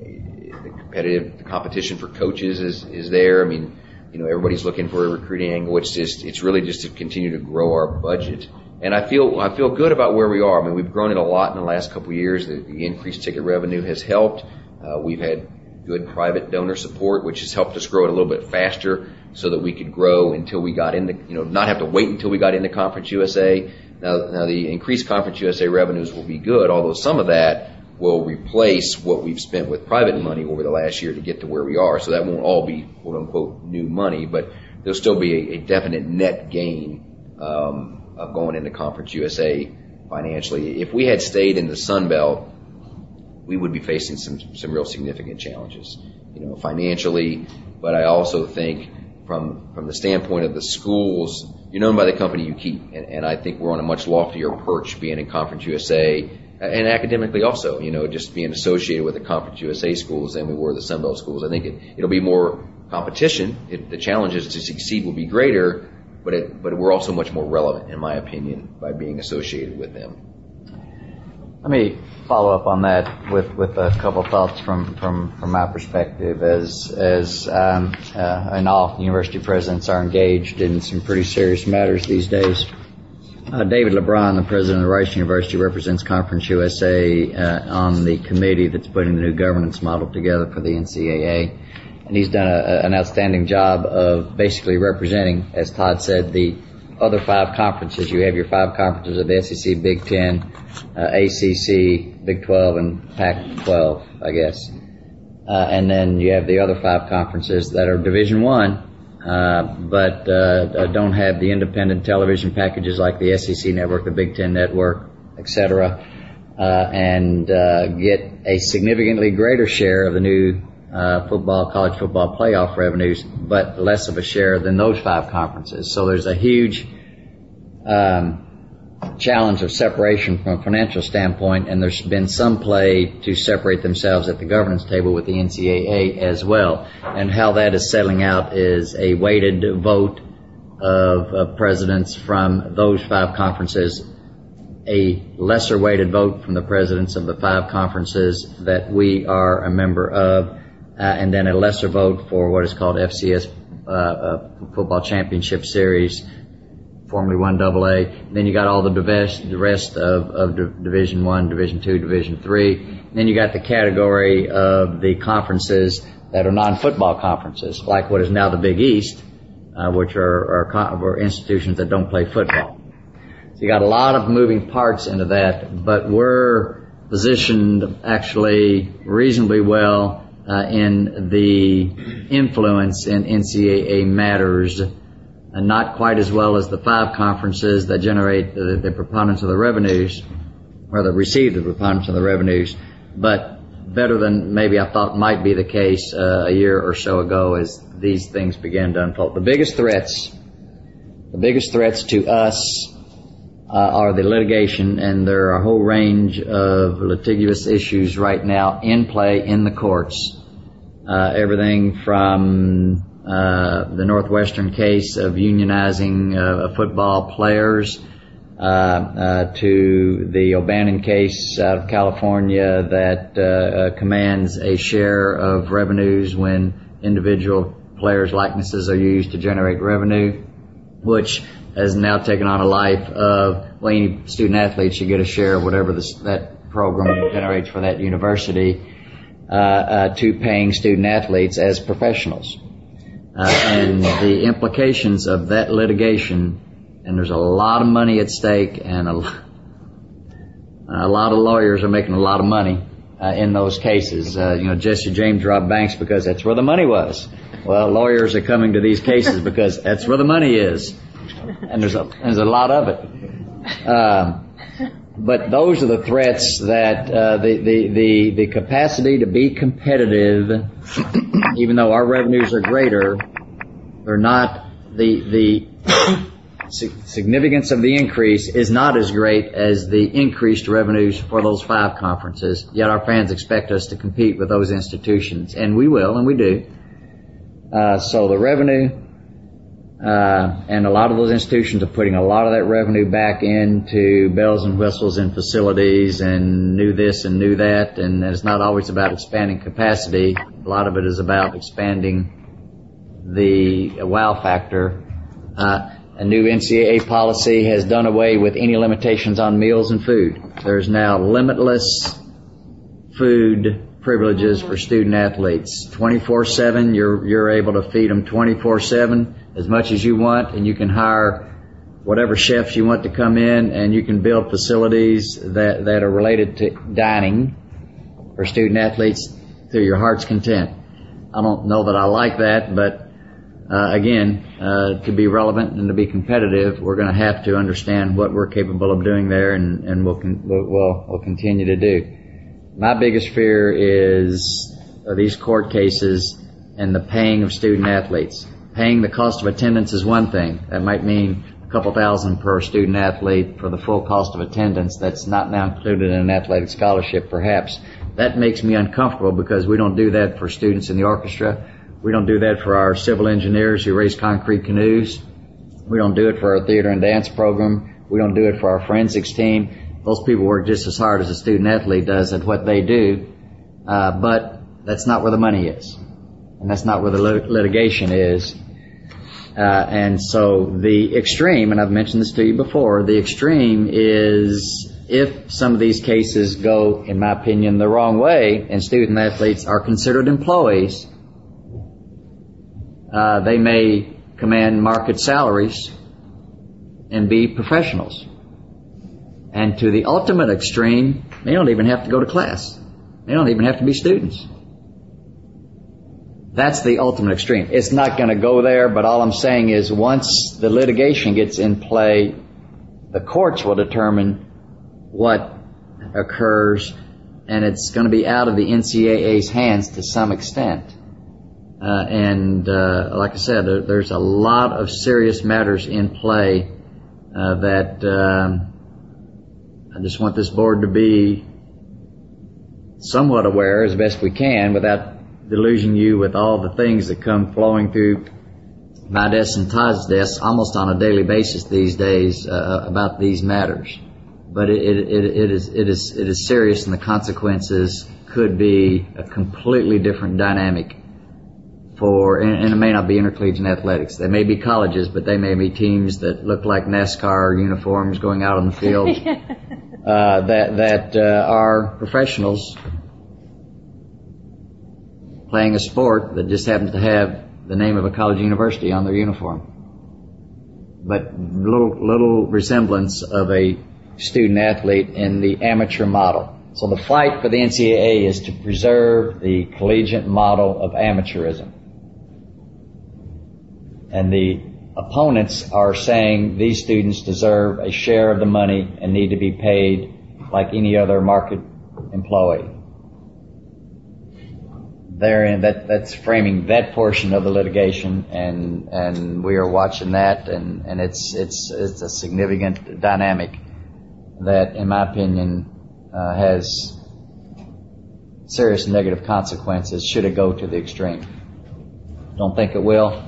the competition for coaches is there. Everybody's looking for a recruiting angle. It's really just to continue to grow our budget. And I feel good about where we are. We've grown it a lot in the last couple of years. The increased ticket revenue has helped. We've had good private donor support, which has helped us grow it a little bit faster so that we could grow until we got into, not have to wait until we got into Conference USA. Now the increased Conference USA revenues will be good, although some of that will replace what we've spent with private money over the last year to get to where we are. So that won't all be, quote unquote, new money, but there'll still be a definite net gain of going into Conference USA financially. If we had stayed in the Sun Belt, we would be facing some real significant challenges, financially. But I also think from the standpoint of the schools, you're known by the company you keep, and I think we're on a much loftier perch being in Conference USA. And academically also, just being associated with the Conference USA schools than we were the Sun Belt schools. I think it'll be more competition. The challenges to succeed will be greater, but we're also much more relevant, in my opinion, by being associated with them. Let me follow up on that with a couple thoughts from my perspective. And all university presidents are engaged in some pretty serious matters these days. David LeBron, the president of Rice University, represents Conference USA on the committee that's putting the new governance model together for the NCAA. And he's done an outstanding job of basically representing, as Todd said, the other five conferences. You have your five conferences of the SEC, Big Ten, ACC, Big 12, and Pac-12, I guess. And then you have the other five conferences that are Division I, but don't have the independent television packages like the SEC network, the Big Ten network, etc., and get a significantly greater share of the new college football playoff revenues, but less of a share than those five conferences. So there's a huge challenge of separation from a financial standpoint, and there's been some play to separate themselves at the governance table with the NCAA as well. And how that is settling out is a weighted vote of presidents from those 5 conferences, a lesser weighted vote from the presidents of the 5 conferences that we are a member of, and then a lesser vote for what is called FCS Football Championship Series, formerly 1AA. Then you got all the rest of Division I, Division II, Division III. Then you got the category of the conferences that are non-football conferences, like what is now the Big East, which are institutions that don't play football. So you got a lot of moving parts into that, but we're positioned actually reasonably well in the influence in NCAA matters, and not quite as well as the 5 conferences that generate the preponderance of the revenues, or that receive the preponderance of the revenues, but better than maybe I thought might be the case a year or so ago as these things began to unfold. The biggest threats to us are the litigation, and there are a whole range of litigious issues right now in play in the courts. Everything from the Northwestern case of unionizing football players to the O'Bannon case out of California that commands a share of revenues when individual players' likenesses are used to generate revenue, which has now taken on a life of, well, any student athlete should get a share of whatever that program generates for that university, to paying student athletes as professionals. And the implications of that litigation, and there's a lot of money at stake, and a lot of lawyers are making a lot of money in those cases. Jesse James robbed banks because that's where the money was. Well, lawyers are coming to these cases because that's where the money is, and there's a lot of it. But those are the threats that the capacity to be competitive, even though our revenues are greater, they're not the significance of the increase is not as great as the increased revenues for those 5 conferences. Yet our fans expect us to compete with those institutions, and we will, and we do. So the revenue, and a lot of those institutions are putting a lot of that revenue back into bells and whistles and facilities and new this and new that, and it's not always about expanding capacity. A lot of it is about expanding the wow factor. A new NCAA policy has done away with any limitations on meals and food. There's now limitless food privileges for student athletes. 24/7, you're able to feed them 24/7 as much as you want, and you can hire whatever chefs you want to come in, and you can build facilities that are related to dining for student athletes to your heart's content. I don't know that I like that, but again, to be relevant and to be competitive, we're going to have to understand what we're capable of doing there, and we'll continue to do. My biggest fear is these court cases and the paying of student athletes. Paying the cost of attendance is one thing. That might mean a couple thousand per student athlete for the full cost of attendance that's not now included in an athletic scholarship, perhaps. That makes me uncomfortable because we don't do that for students in the orchestra. We don't do that for our civil engineers who race concrete canoes. We don't do it for our theater and dance program. We don't do it for our forensics team. Those people work just as hard as a student athlete does at what they do, but that's not where the money is, and that's not where the litigation is. And so the extreme, and I've mentioned this to you before, the extreme is if some of these cases go, in my opinion, the wrong way, and student athletes are considered employees, they may command market salaries and be professionals. And to the ultimate extreme, they don't even have to go to class. They don't even have to be students. That's the ultimate extreme. It's not going to go there, but all I'm saying is once the litigation gets in play, the courts will determine what occurs, and it's going to be out of the NCAA's hands to some extent. Like I said, there's a lot of serious matters in play that just want this board to be somewhat aware as best we can without deluging you with all the things that come flowing through my desk and Todd's desk almost on a daily basis these days about these matters. But it is serious, and the consequences could be a completely different dynamic and it may not be intercollegiate athletics. They may be colleges, but they may be teams that look like NASCAR uniforms going out on the field that are professionals playing a sport that just happens to have the name of a college university on their uniform, but little resemblance of a student athlete in the amateur model. So the fight for the NCAA is to preserve the collegiate model of amateurism. And the opponents are saying these students deserve a share of the money and need to be paid like any other market employee. That's framing that portion of the litigation, and we are watching that, and it's a significant dynamic that, in my opinion, has serious negative consequences should it go to the extreme. Don't think it will.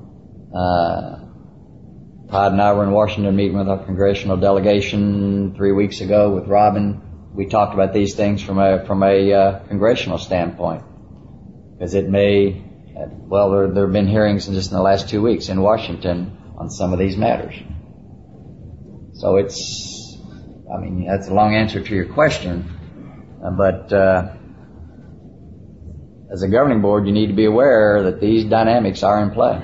Todd and I were in Washington meeting with our congressional delegation 3 weeks ago with Robin. We talked about these things from a congressional standpoint, because it may, there have been hearings just in the last 2 weeks in Washington on some of these matters. So that's a long answer to your question, but as a governing board, you need to be aware that these dynamics are in play.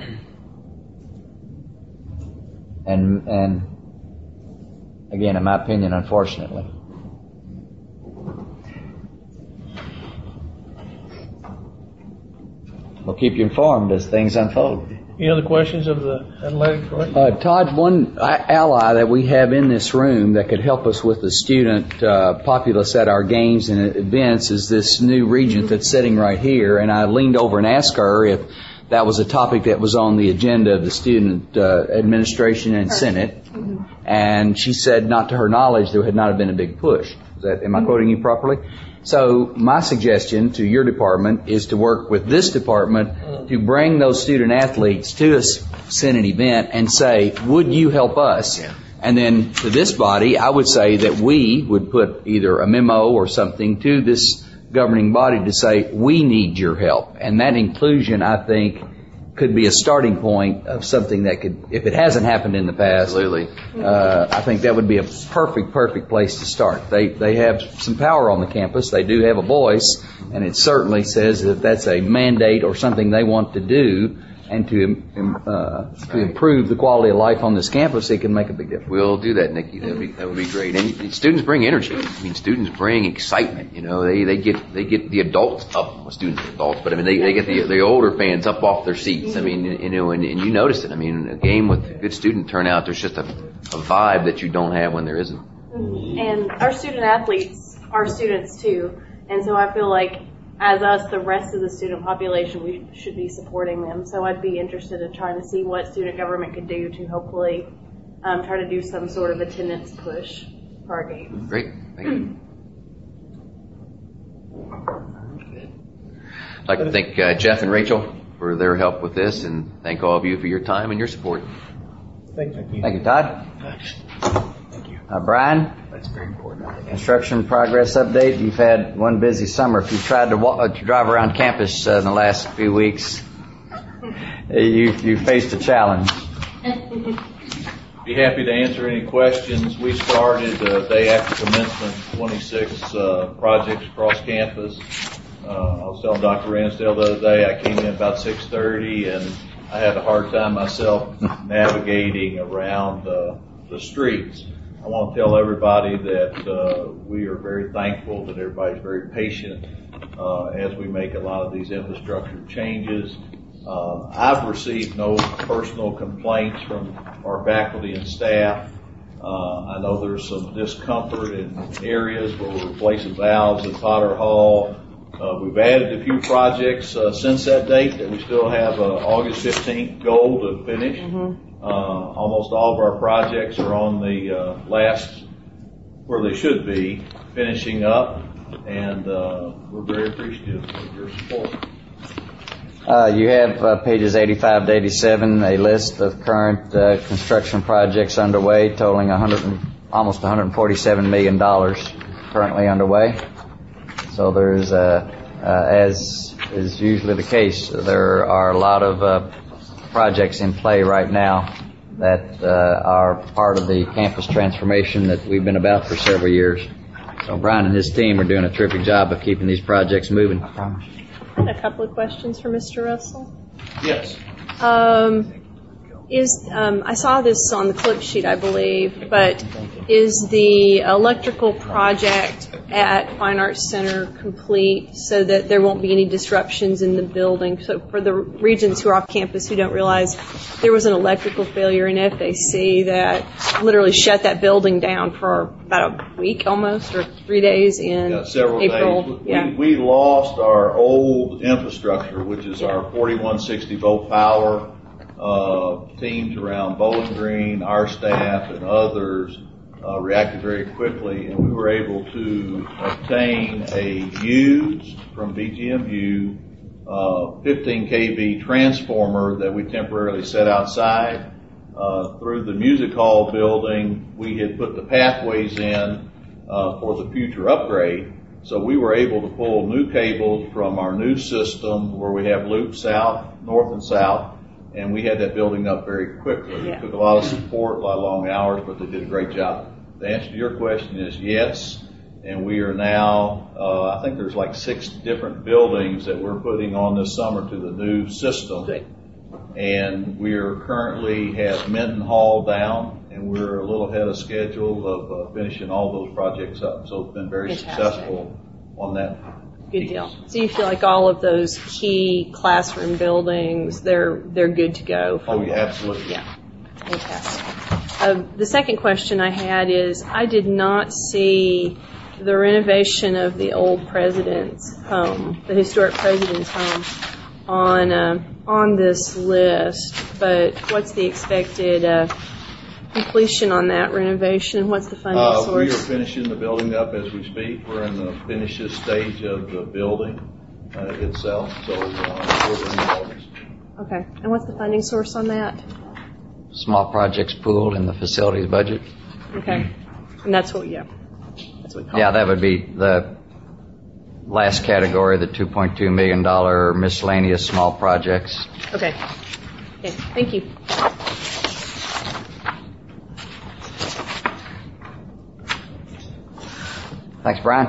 And again, in my opinion, unfortunately. We'll keep you informed as things unfold. Any other questions of the athletic director? Todd, one ally that we have in this room that could help us with the student populace at our games and events is this new regent that's sitting right here. And I leaned over and asked her if that was a topic that was on the agenda of the student administration and Senate. And she said, not to her knowledge, there had not been a big push. Am I quoting you properly? So my suggestion to your department is to work with this department to bring those student athletes to a Senate event and say, would you help us? Yeah. And then to this body, I would say that we would put either a memo or something to this governing body to say, we need your help. And that inclusion, I think, could be a starting point of something that could, if it hasn't happened in the past, absolutely. I think that would be a perfect place to start. They have some power on the campus. They do have a voice, and it certainly says that that's a mandate or something they want to do, and to improve the quality of life on this campus, it can make a big difference. We'll do that, Nikki. That would be great. And students bring energy. I mean, students bring excitement. You know, they get the adults up. Well, students are adults, but I mean, they get the older fans up off their seats. I mean, you know, and you notice it. I mean, a game with good student turnout, there's just a vibe that you don't have when there isn't. And our student athletes are students too, and so I feel like, as us, the rest of the student population, we should be supporting them. So I'd be interested in trying to see what student government could do to hopefully try to do some sort of attendance push for our games. Great. Thank you. I'd like to thank Jeff and Rachel for their help with this, and thank all of you for your time and your support. Thank you. Thank you, Todd. Thank you. Brian? That's very important. Construction progress update. You've had one busy summer. If you've tried to drive around campus in the last few weeks, you faced a challenge. Be happy to answer any questions. We started day after commencement 26 projects across campus. I was telling Dr. Ransdale the other day, I came in about 6:30 and I had a hard time myself navigating around the streets. I want to tell everybody that we are very thankful that everybody's very patient as we make a lot of these infrastructure changes. I've received no personal complaints from our faculty and staff. I know there's some discomfort in areas where we're replacing valves at Potter Hall. We've added a few projects since that date that we still have August 15th goal to finish. Almost all of our projects are on the last where they should be, finishing up, and we're very appreciative of your support. You have pages 85 to 87, a list of current construction projects underway, totaling almost $147 million currently underway. So there's, as is usually the case, there are a lot of projects in play right now that are part of the campus transformation that we've been about for several years. So Brian and his team are doing a terrific job of keeping these projects moving. I had a couple of questions for Mr. Russell. Yes. I saw this on the clip sheet, I believe, but is the electrical project at Fine Arts Center complete so that there won't be any disruptions in the building? So for the regions who are off campus who don't realize, there was an electrical failure in FAC that literally shut that building down for about a week almost, or 3 days in several April. Days. We lost our old infrastructure, which is our 4160 volt power. Teams around Bowling Green, our staff, and others reacted very quickly, and we were able to obtain a used from BGMU 15 kV transformer that we temporarily set outside. Through the music hall building, we had put the pathways in for the future upgrade, so we were able to pull new cables from our new system where we have loop south, north and south, and we had that building up very quickly. It took a lot of support, a lot of long hours, but they did a great job. The answer to your question is yes, and we are now, I think there's like 6 different buildings that we're putting on this summer to the new system. And we are currently have Minton Hall down, and we're a little ahead of schedule of finishing all those projects up. So it's been very successful on that. Good deal. So you feel like all of those key classroom buildings, they're good to go? Oh, yeah, absolutely. Yeah. Fantastic. The second question I had is, I did not see the renovation of the old president's home, the historic president's home, on this list, but what's the expected completion on that renovation? What's the funding source? We are finishing the building up as we speak. We're in the finishes stage of the building itself, so we're in August. Okay. And what's the funding source on that? Small projects pool in the facilities budget. Okay. And that's what we call it. That would be the last category, the $2.2 million miscellaneous small projects. Okay. Thank you. Thanks, Brian.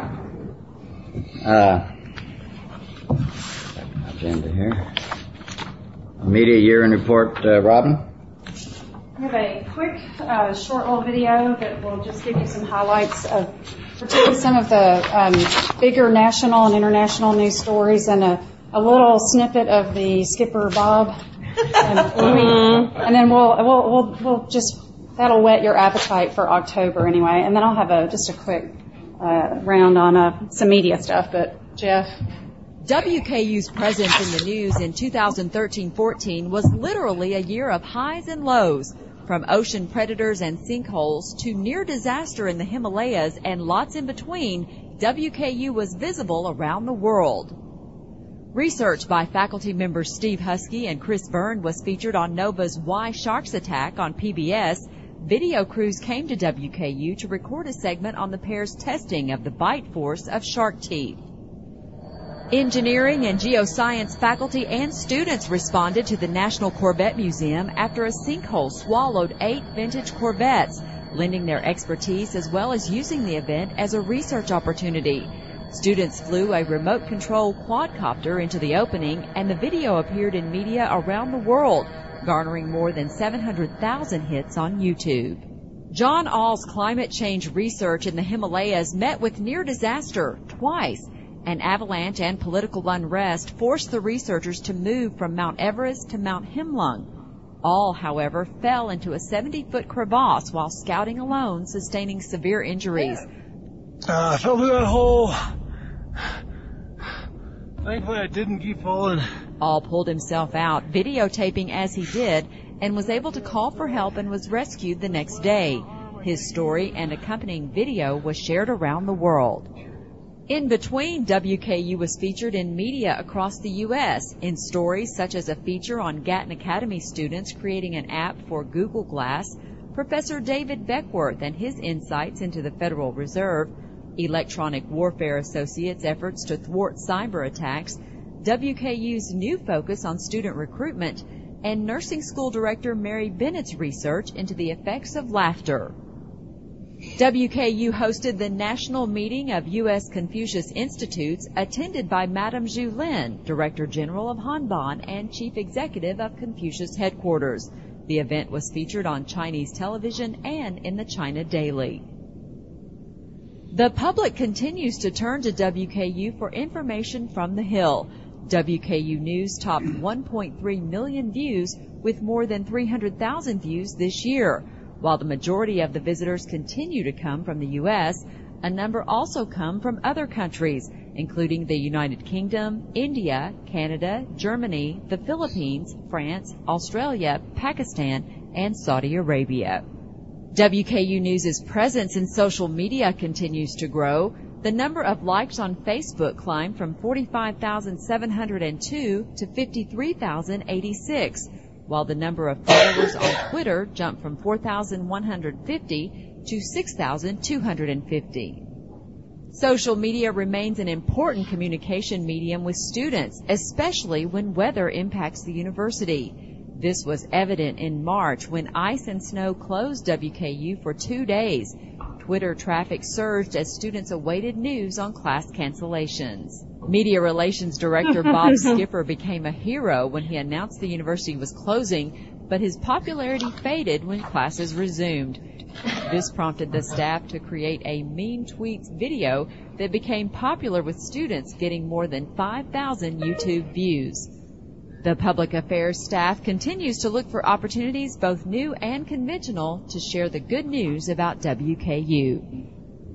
Agenda here. Media year-end report, Robin. I have a quick, short little video that will just give you some highlights of particularly some of the bigger national and international news stories, and a little snippet of the Skipper Bob. And then we'll just, that'll whet your appetite for October anyway. And then I'll have just a quick round on some media stuff. But Jeff. WKU's presence in the news in 2013-14 was literally a year of highs and lows, from ocean predators and sinkholes to near disaster in the Himalayas and lots in between. WKU was visible around the world. Research by faculty members Steve Husky and Chris Byrne was featured on Nova's Why Sharks Attack on PBS. Video crews came to WKU to record a segment on the pair's testing of the bite force of shark teeth. Engineering and geoscience faculty and students responded to the National Corvette Museum after a sinkhole swallowed 8 vintage Corvettes, lending their expertise as well as using the event as a research opportunity. Students flew a remote-control quadcopter into the opening, and the video appeared in media around the world, garnering more than 700,000 hits on YouTube. John All's climate change research in the Himalayas met with near disaster twice. An avalanche and political unrest forced the researchers to move from Mount Everest to Mount Himlung. All, however, fell into a 70-foot crevasse while scouting alone, sustaining severe injuries. I fell through that hole. Thankfully, I didn't keep falling. All pulled himself out, videotaping as he did, and was able to call for help and was rescued the next day. His story and accompanying video was shared around the world. In between, WKU was featured in media across the U.S. in stories such as a feature on Gatton Academy students creating an app for Google Glass, Professor David Beckworth and his insights into the Federal Reserve, Electronic Warfare Associates' efforts to thwart cyber attacks, WKU's new focus on student recruitment, and nursing school director Mary Bennett's research into the effects of laughter. WKU hosted the national meeting of U.S. Confucius Institutes, attended by Madame Zhu Lin, Director General of Hanban and Chief Executive of Confucius Headquarters. The event was featured on Chinese television and in the China Daily. The public continues to turn to WKU for information from the Hill. WKU News topped 1.3 million views with more than 300,000 views this year. While the majority of the visitors continue to come from the U.S., a number also come from other countries, including the United Kingdom, India, Canada, Germany, the Philippines, France, Australia, Pakistan, and Saudi Arabia. WKU News' presence in social media continues to grow. The number of likes on Facebook climbed from 45,702 to 53,086. While the number of followers on Twitter jumped from 4,150 to 6,250. Social media remains an important communication medium with students, especially when weather impacts the university. This was evident in March when ice and snow closed WKU for 2 days. Twitter traffic surged as students awaited news on class cancellations. Media Relations Director Bob Skipper became a hero when he announced the university was closing, but his popularity faded when classes resumed. This prompted the staff to create a mean tweets video that became popular with students, getting more than 5,000 YouTube views. The public affairs staff continues to look for opportunities, both new and conventional, to share the good news about WKU.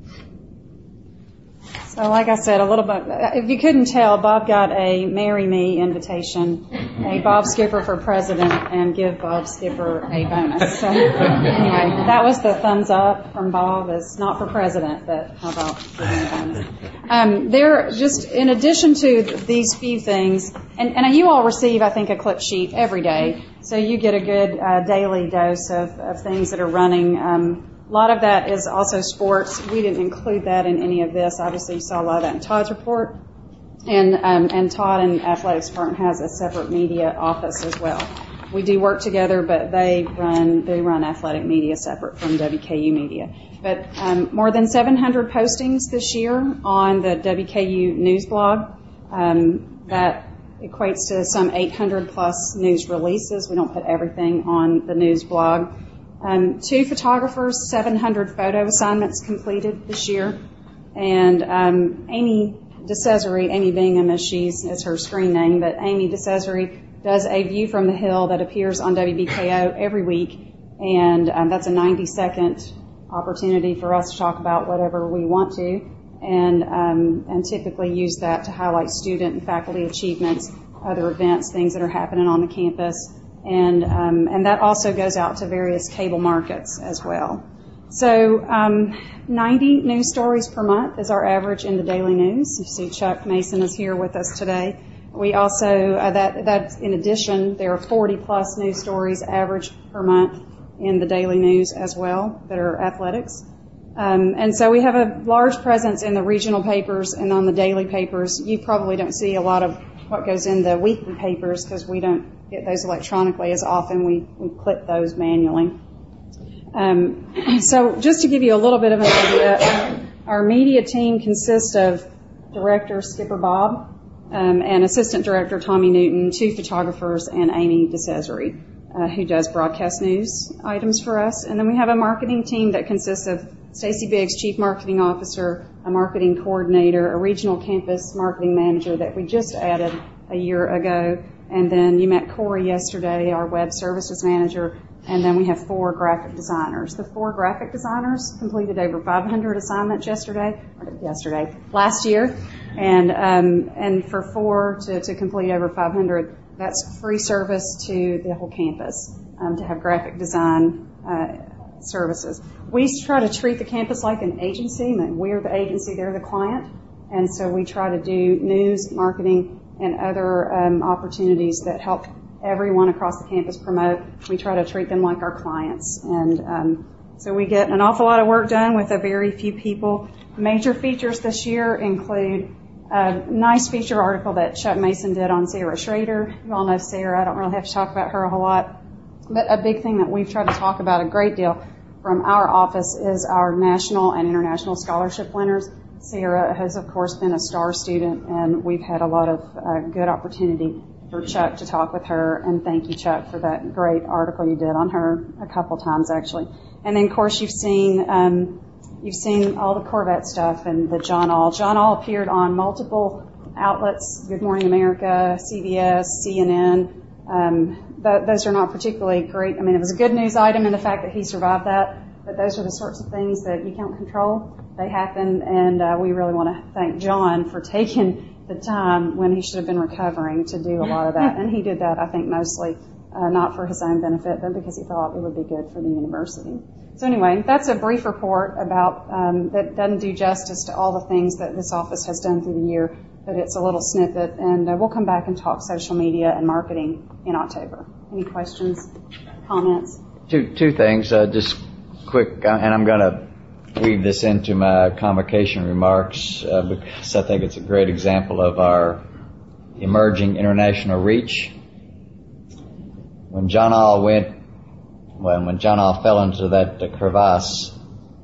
So like I said, a little bit, if you couldn't tell, Bob got a Marry Me invitation, a Bob Skipper for president, and give Bob Skipper a bonus. So anyway, that was the thumbs up from Bob. It's not for president, but how about giving a bonus? There, just in addition to these few things, and you all receive, I think, a clip sheet every day, so you get a good daily dose of things that are running. A lot of that is also sports. We didn't include that in any of this. Obviously, you saw a lot of that in Todd's report. And Todd and Athletics Department has a separate media office as well. We do work together, but they run athletic media separate from WKU media. But more than 700 postings this year on the WKU news blog. That equates to some 800 plus news releases. We don't put everything on the news blog. 2 photographers, 700 photo assignments completed this year. And Amy DeCesare, Amy Bingham is her screen name, but Amy DeCesare does a View from the Hill that appears on WBKO every week. And that's a 90-second opportunity for us to talk about whatever we want to, and typically use that to highlight student and faculty achievements, other events, things that are happening on the campus. And that also goes out to various cable markets as well. So 90 news stories per month is our average in the daily news. You see Chuck Mason is here with us today. We also, that's in addition, there are 40 plus news stories average per month in the daily news as well that are athletics. And so we have a large presence in the regional papers and on the daily papers. You probably don't see a lot of what goes in the weekly papers because we don't get those electronically as often. We clip those manually. So just to give you a little bit of an idea, our media team consists of Director Skipper Bob and Assistant Director Tommy Newton, 2 photographers, and Amy DeCesare, who does broadcast news items for us. And then we have a marketing team that consists of Stacy Biggs, Chief Marketing Officer, a marketing coordinator, a regional campus marketing manager that we just added a year ago. And then you met Corey yesterday, our web services manager. And then we have 4 graphic designers. The 4 graphic designers completed over 500 assignments last year. And for 4 to complete over 500, that's free service to the whole campus to have graphic design services. We try to treat the campus like an agency. We're the agency, they're the client. And so we try to do news, marketing, and other opportunities that help everyone across the campus promote. We try to treat them like our clients. And so we get an awful lot of work done with a very few people. Major features this year include a nice feature article that Chuck Mason did on Sarah Schrader. You all know Sarah. I don't really have to talk about her a whole lot. But a big thing that we've tried to talk about a great deal from our office is our national and international scholarship winners. Sarah has, of course, been a star student, and we've had a lot of good opportunity for Chuck to talk with her. And thank you, Chuck, for that great article you did on her a couple times, actually. And then, of course, you've seen all the Corvette stuff and the John All. John All appeared on multiple outlets, Good Morning America, CBS, CNN. Those are not particularly great. I mean, it was a good news item in the fact that he survived that, but those are the sorts of things that you can't control. They happen, and we really want to thank John for taking the time when he should have been recovering to do a lot of that. And he did that, I think, mostly not for his own benefit, but because he thought it would be good for the university. So anyway, that's a brief report about that doesn't do justice to all the things that this office has done through the year, but it's a little snippet, and we'll come back and talk social media and marketing in October. Any questions, comments? Two things, just quick, and I'm going to weave this into my convocation remarks because I think it's a great example of our emerging international reach. When John All fell into that crevasse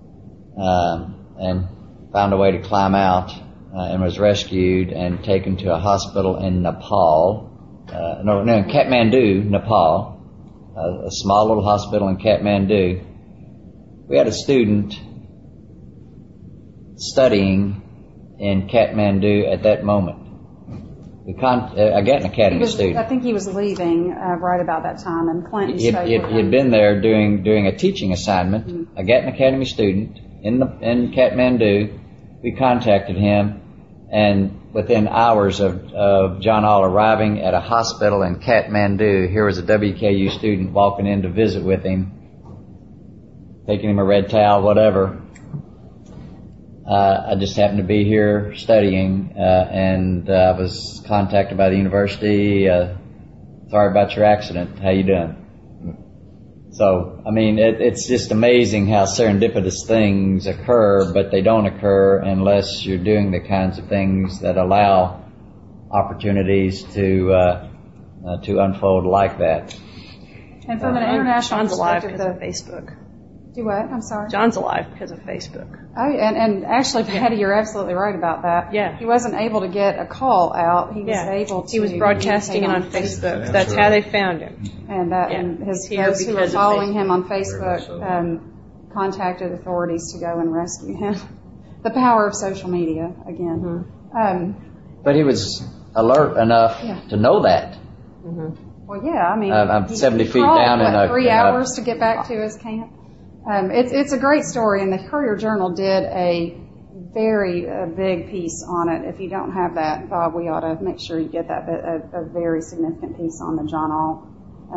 and found a way to climb out and was rescued and taken to a hospital in Nepal, in Kathmandu, Nepal, a small little hospital in Kathmandu. We had a student studying in Kathmandu at that moment. A Gatton Academy student. I think he was leaving right about that time, and Clinton He had been there doing a teaching assignment, a Gatton Academy student in Kathmandu. We contacted him, and within hours of John All arriving at a hospital in Kathmandu, here was a WKU student walking in to visit with him, taking him a red towel, whatever. I just happened to be here studying, and I was contacted by the university. Sorry about your accident. How you doing? So, I mean, it's just amazing how serendipitous things occur, but they don't occur unless you're doing the kinds of things that allow opportunities to unfold like that. And from an international John's alive perspective, because of Facebook. Do what? I'm sorry. John's alive because of Facebook. Oh, and actually, Patty, you're absolutely right about that. Yeah. He wasn't able to get a call out. He was able to. He was broadcasting it on Facebook. That's how they found him. And and his folks who were following him on Facebook contacted authorities to go and rescue him. The power of social media again. But he was alert enough to know that. Well, yeah. I mean, I'm 70 feet crawled, down in 3 hours to get back to his camp. It's a great story, and the Courier-Journal did a very big piece on it. If you don't have that, Bob, we ought to make sure you get that. A very significant piece on the John All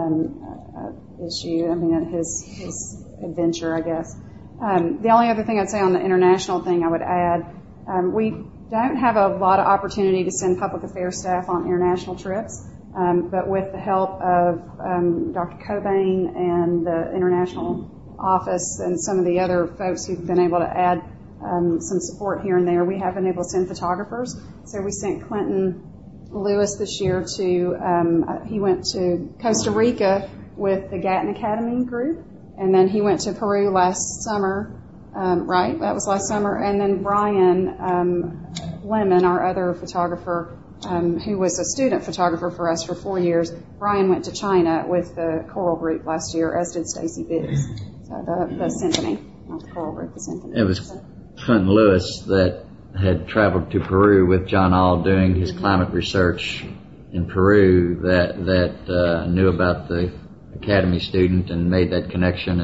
issue. I mean, his adventure, I guess. The only other thing I'd say on the international thing, I would add, we don't have a lot of opportunity to send public affairs staff on international trips. But with the help of Dr. Cobain and the international office and some of the other folks who've been able to add some support here and there, we have been able to send photographers. So we sent Clinton Lewis this year he went to Costa Rica with the Gatton Academy group, and then he went to Peru last summer, right? That was last summer. And then Brian Lemon, our other photographer, who was a student photographer for us for 4 years, Brian went to China with the choral group last year, as did Stacy Biggs. So the symphony, not the choral group, the symphony. It was Clinton Lewis that had traveled to Peru with John All doing his climate research in Peru that knew about the Academy student and made that connection,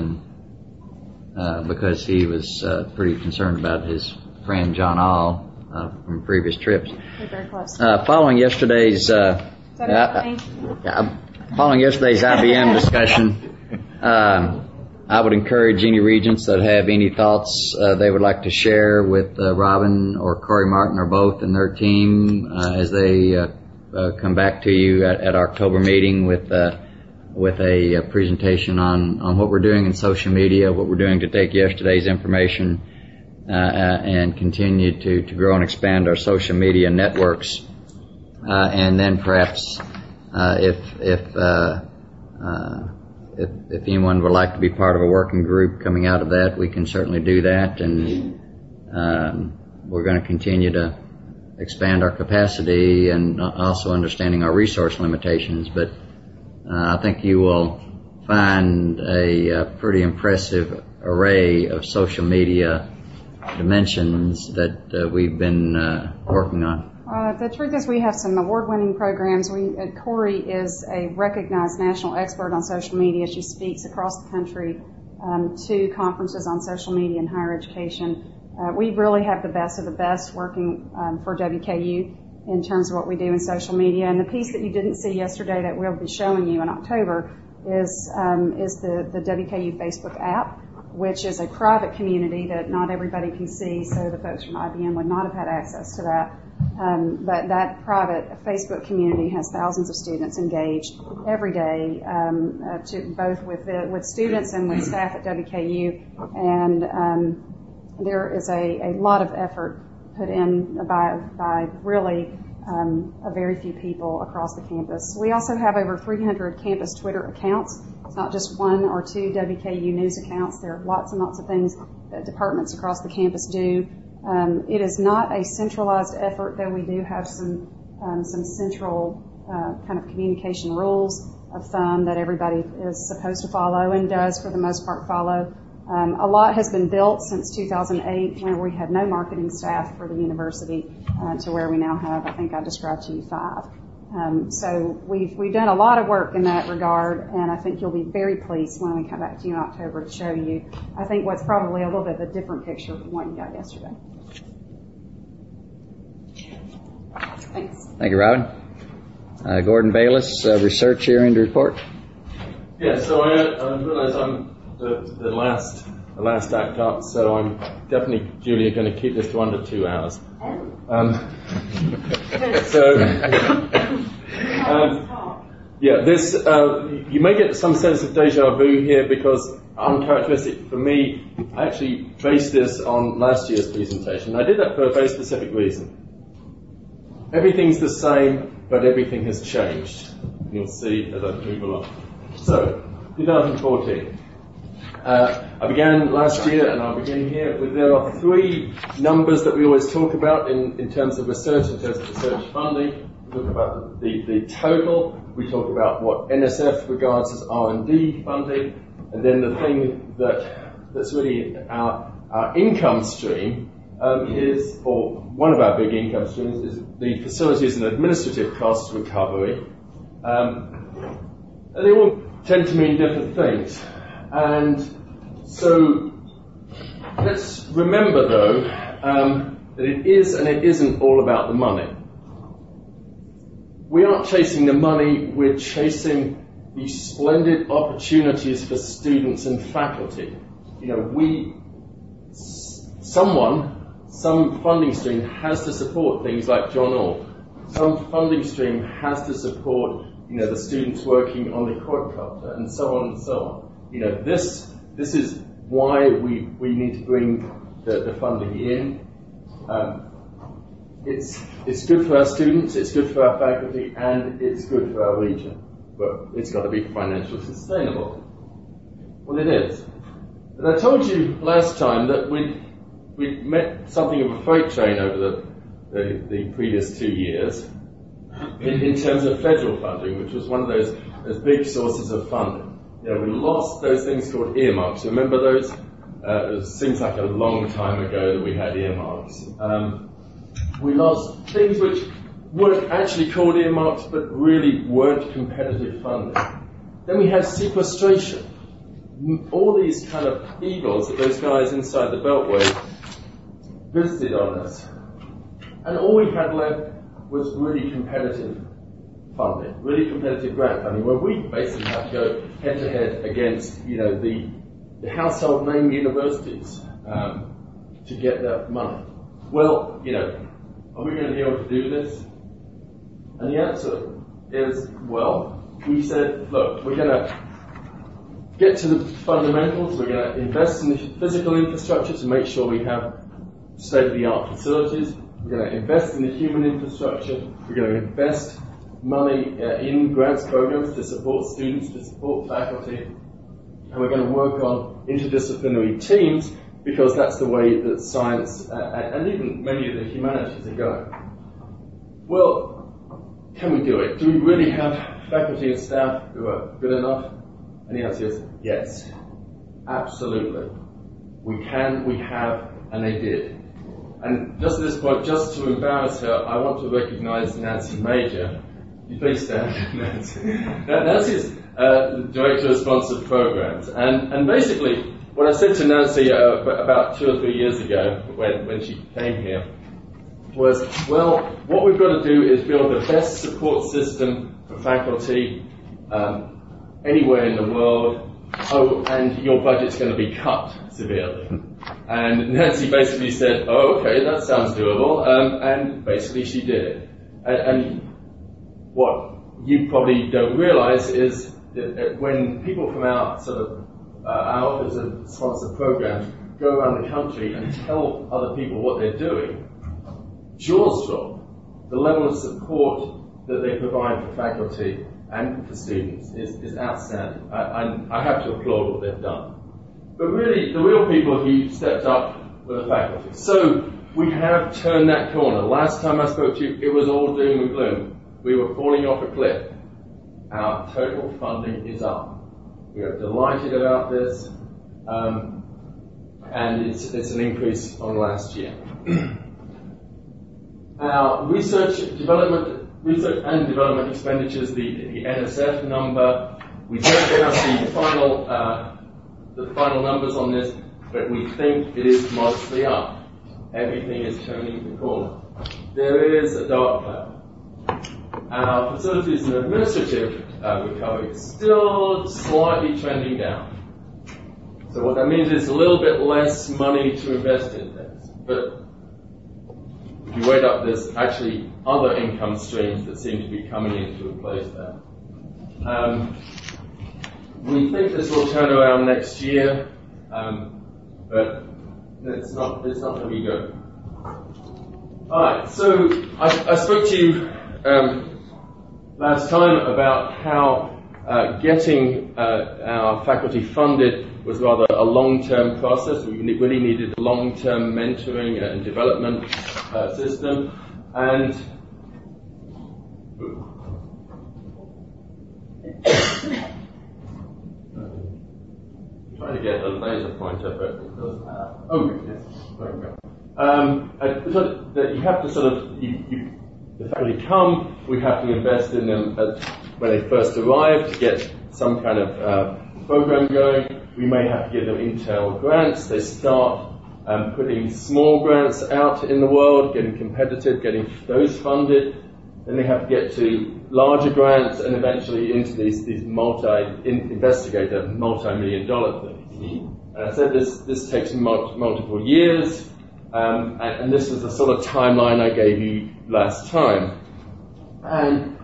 and because he was pretty concerned about his friend John All from previous trips. Very close. Following yesterday's IBM discussion, I would encourage any regents that have any thoughts they would like to share with Robin or Corey Martin or both and their team as they come back to you at our October meeting with a presentation on what we're doing in social media, what we're doing to take yesterday's information and continue to grow and expand our social media networks. And then perhaps if anyone would like to be part of a working group coming out of that, we can certainly do that. And we're going to continue to expand our capacity and also understanding our resource limitations. But I think you will find a pretty impressive array of social media dimensions that we've been working on. The truth is we have some award-winning programs. Corey is a recognized national expert on social media. She speaks across the country to conferences on social media and higher education. We really have the best of the best working for WKU in terms of what we do in social media. And the piece that you didn't see yesterday that we'll be showing you in October is the WKU Facebook app, which is a private community that not everybody can see, so the folks from IBM would not have had access to that. But that private Facebook community has thousands of students engaged every day, both with students and with staff at WKU. And there is a lot of effort put in by really a very few people across the campus. We also have over 300 campus Twitter accounts. It's not just one or two WKU news accounts. There are lots and lots of things that departments across the campus do. It is not a centralized effort, though we do have some central kind of communication rules of thumb that everybody is supposed to follow and does for the most part follow. A lot has been built since 2008, where we had no marketing staff for the university, to where we now have, I think I described to you, 5. So we've done a lot of work in that regard, and I think you'll be very pleased when we come back to you in October to show you, I think, what's probably a little bit of a different picture from what you got yesterday. Thanks. Thank you, Robin. Gordon Bayless, research here in the report. Yeah, so I realize I'm the last act up, so I'm definitely, Julia, going to keep this to under 2 hours. This you may get some sense of deja vu here because uncharacteristic for me, I actually based this on last year's presentation. I did that for a very specific reason. Everything's the same, but everything has changed. You'll see as I move along. So, 2014. I began last year, and I'll begin here, there are 3 numbers that we always talk about in terms of research, in terms of research funding. We talk about the total, we talk about what NSF regards as R&D funding, and then the thing that's really our income stream is, or one of our big income streams, is the facilities and administrative costs recovery. And they all tend to mean different things. And so let's remember, though, that it is and it isn't all about the money. We aren't chasing the money, we're chasing these splendid opportunities for students and faculty. You know, some funding stream has to support things like John Orr. Some funding stream has to support, the students working on the quadcopter, and so on and so on. This is why we need to bring the funding in. It's good for our students, it's good for our faculty, and it's good for our region. But it's got to be financially sustainable. Well, it is. But I told you last time that we'd met something of a freight train over the previous 2 years in terms of federal funding, which was one of those big sources of funding. We lost those things called earmarks. Remember those? It seems like a long time ago that we had earmarks. We lost things which weren't actually called earmarks, but really weren't competitive funding. Then we had sequestration. All these kind of eagles that those guys inside the Beltway visited on us. And all we had left was really competitive funding, really competitive grant funding, where we basically had to go head-to-head against, the the household name universities to get that money. Well, are we going to be able to do this? And the answer is, well, we said, look, we're going to get to the fundamentals. We're going to invest in the physical infrastructure to make sure we have state-of-the-art facilities. We're going to invest in the human infrastructure. We're going to invest money in grants programs to support students, to support faculty. And we're going to work on interdisciplinary teams because that's the way that science and even many of the humanities are going. Well, can we do it? Do we really have faculty and staff who are good enough? And the answer is yes, absolutely. We can, we have, and they did. And just at this point, just to embarrass her, I want to recognize Nancy Major. Please stand, Nancy. Nancy's the Director of Sponsored Programs. And basically, what I said to Nancy about 2 or 3 years ago when she came here was, well, what we've got to do is build the best support system for faculty anywhere in the world. Oh, and your budget's going to be cut severely. And Nancy basically said, oh, okay, that sounds doable. And basically she did it. And what you probably don't realize is that when people from our our Office of Sponsored Programs go around the country and tell other people what they're doing, jaws drop. The level of support that they provide for faculty and for students is outstanding. I have to applaud what they've done. But really, the real people who stepped up were the faculty. So we have turned that corner. Last time I spoke to you, it was all doom and gloom. We were falling off a cliff. Our total funding is up. We are delighted about this, and it's an increase on last year. Our research and development expenditures, the NSF number, we don't have the final numbers on this, but we think it is modestly up. Everything is turning the corner. There is a dark cloud. Our facilities and administrative recovery is still slightly trending down. So what that means is a little bit less money to invest in things. But if you weigh up, there's actually other income streams that seem to be coming in to replace that. We think this will turn around next year, but it's not going to be good. All right, so I spoke to you last time about how getting our faculty funded was rather a long-term process. We really needed a long-term mentoring and development system. And trying to get a laser pointer, but it doesn't. Oh, yes, there we go. So that you have to the faculty come, we have to invest in them when they first arrive to get some kind of program going. We may have to give them Intel grants. They start putting small grants out in the world, getting competitive, getting those funded. Then they have to get to larger grants and eventually into these investigator multi-million-dollar things. And I said this takes multiple years, and this is the sort of timeline I gave you last time. And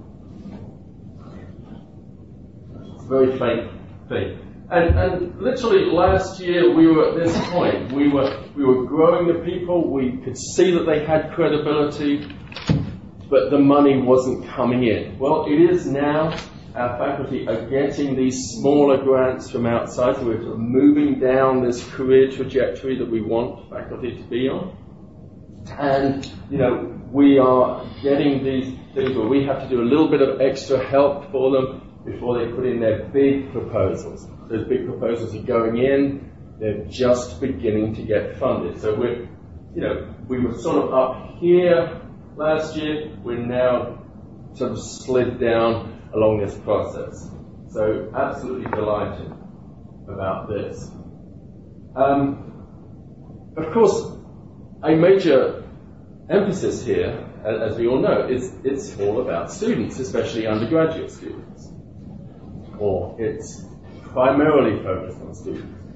it's a very faint thing. And literally last year we were at this point. We were growing the people. We could see that they had credibility, but the money wasn't coming in. Well, it is now. Our faculty are getting these smaller grants from outside, so we're sort of moving down this career trajectory that we want faculty to be on. And, we are getting these things where we have to do a little bit of extra help for them before they put in their big proposals. Those big proposals are going in, they're just beginning to get funded. So we were sort of up here last year, we're now sort of slid down along this process. So absolutely delighted about this. Of course, a major emphasis here, as we all know, is it's all about students, especially undergraduate students. Or it's primarily focused on students.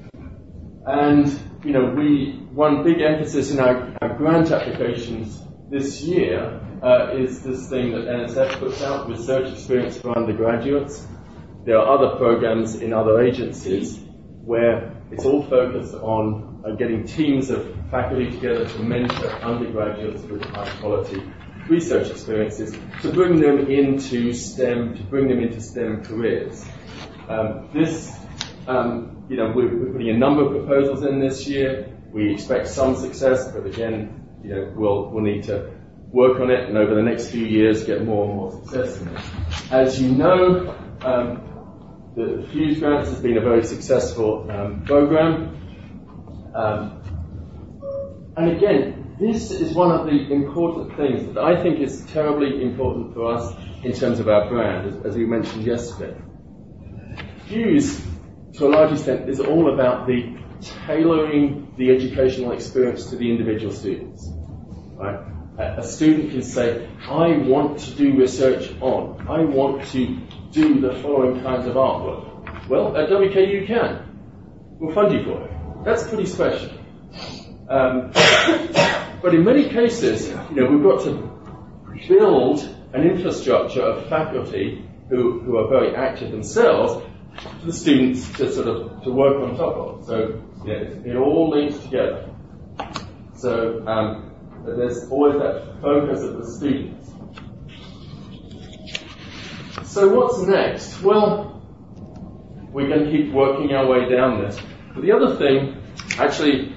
And, one big emphasis in our grant applications this year is this thing that NSF puts out, Research Experience for Undergraduates. There are other programs in other agencies where it's all focused on getting teams of faculty together to mentor undergraduates with high quality research experiences to bring them into STEM, careers. We're putting a number of proposals in this year. We expect some success, but again, we'll need to work on it, and over the next few years get more and more success in it. As you know, the Fuse Grants has been a very successful program. And again, this is one of the important things that I think is terribly important for us in terms of our brand, as we mentioned yesterday. Fuse, to a large extent, is all about the tailoring the educational experience to the individual students. Right? A student can say, I want to do research on, I want to do the following kinds of artwork. Well, at WKU you can. We'll fund you for it. That's pretty special. But in many cases, we've got to build an infrastructure of faculty who are very active themselves for the students to work on top of. So it all links together. So there's always that focus of the students. So what's next? Well, we're going to keep working our way down this. But the other thing, actually,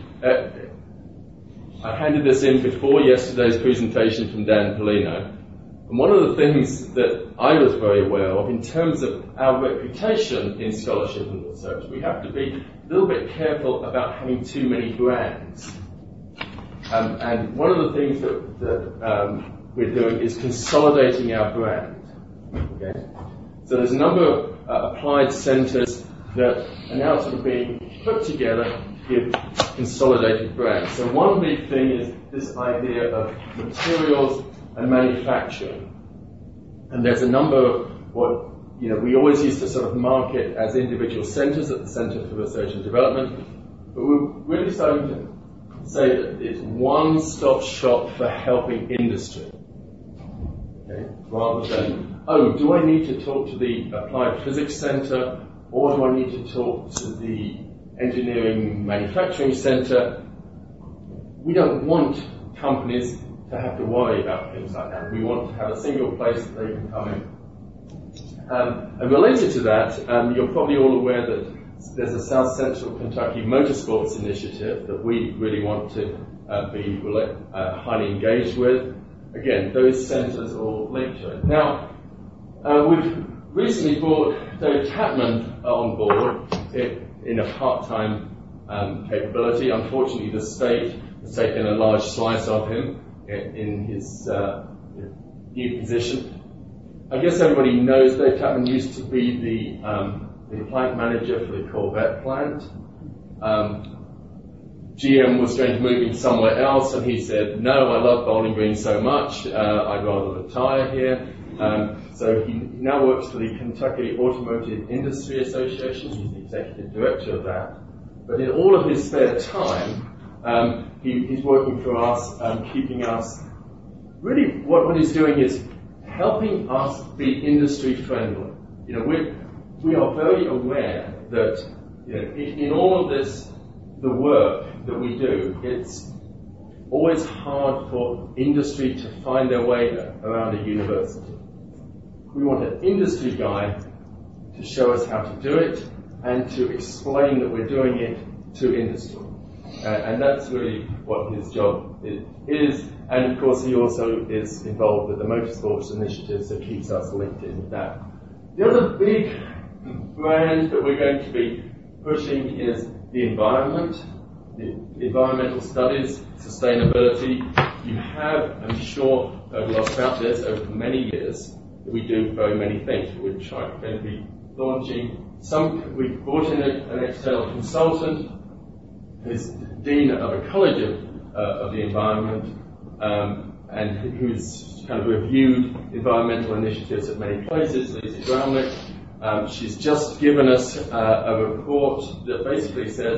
I handed this in before yesterday's presentation from Dan Polino. And one of the things that I was very aware of in terms of our reputation in scholarship and research, we have to be a little bit careful about having too many brands. And one of the things that we're doing is consolidating our brand. Okay? So there's a number of applied centres that are now sort of being put together to give consolidated brands. So one big thing is this idea of materials and manufacturing. And there's a number of what we always used to sort of market as individual centres at the Centre for Research and Development, but we're really starting to say that it's one-stop shop for helping industry. Okay? Rather than, do I need to talk to the Applied Physics Centre, or do I need to talk to the Engineering Manufacturing Centre? We don't want companies to have to worry about things like that. We want to have a single place that they can come in. And related to that, you're probably all aware that there's a South Central Kentucky Motorsports Initiative that we really want to be highly engaged with. Again, those centres are all linked to it. Now, we've recently brought Dave Tapman on board in a part-time capability. Unfortunately, the state has taken a large slice of him in his new position. I guess everybody knows Dave Tapman used to be the plant manager for the Corvette plant. GM was going to move him somewhere else, and he said, no, I love Bowling Green so much, I'd rather retire here. So he now works for the Kentucky Automotive Industry Association. He's the executive director of that. But in all of his spare time, he's working for us, keeping us, really what he's doing is helping us be industry friendly. We are very aware that in all of this, the work that we do, it's always hard for industry to find their way around a university. We want an industry guy to show us how to do it and to explain that we're doing it to industry. And that's really what his job is. And of course, he also is involved with the Motorsports Initiative, so keeps us linked in with that. The other big brand that we're going to be pushing is the environment, the environmental studies, sustainability. You have, I'm sure, heard a lot about this over many years. We do very many things. We're going to be launching we've brought in an external consultant who's dean of a college of the environment, and who's kind of reviewed environmental initiatives at many places, Lisa Brownwick. She's just given us a report that basically says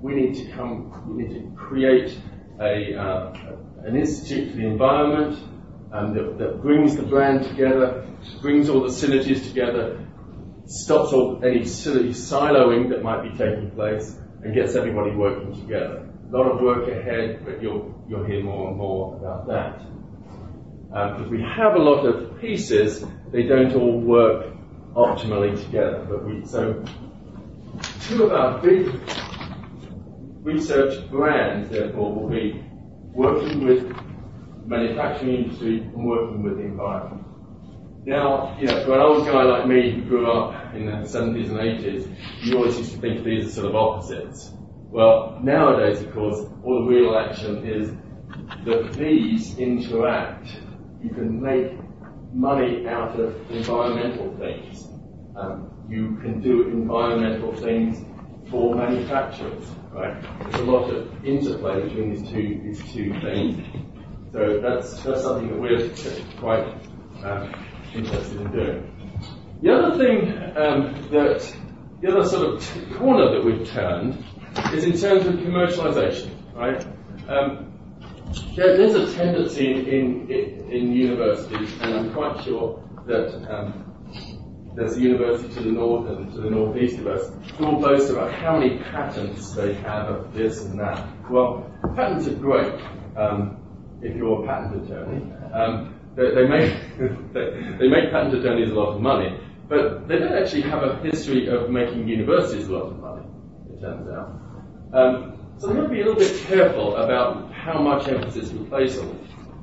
we need to create an institute for the environment that brings the brand together, brings all the synergies together, stops any silly siloing that might be taking place, and gets everybody working together. A lot of work ahead, but you'll hear more and more about that. Because we have a lot of pieces, they don't all work optimally together. So two of our big research brands, therefore, will be working with manufacturing industry and working with the environment. Now, for an old guy like me who grew up in the 70s and 80s, you always used to think of these as sort of opposites. Well, nowadays, of course, all the real action is that these interact. You can make money out of environmental things. You can do environmental things for manufacturers, right? There's a lot of interplay between these two things. So that's something that we're quite interested in doing. The other thing the other sort of corner that we've turned is in terms of commercialization, right? There's a tendency in universities, and I'm quite sure that there's a university to the north and to the northeast of us who all boast about how many patents they have of this and that. Well, patents are great if you're a patent attorney. They make patent attorneys a lot of money, but they don't actually have a history of making universities a lot of money, it turns out. So we have to be a little bit careful about how much emphasis we place on it.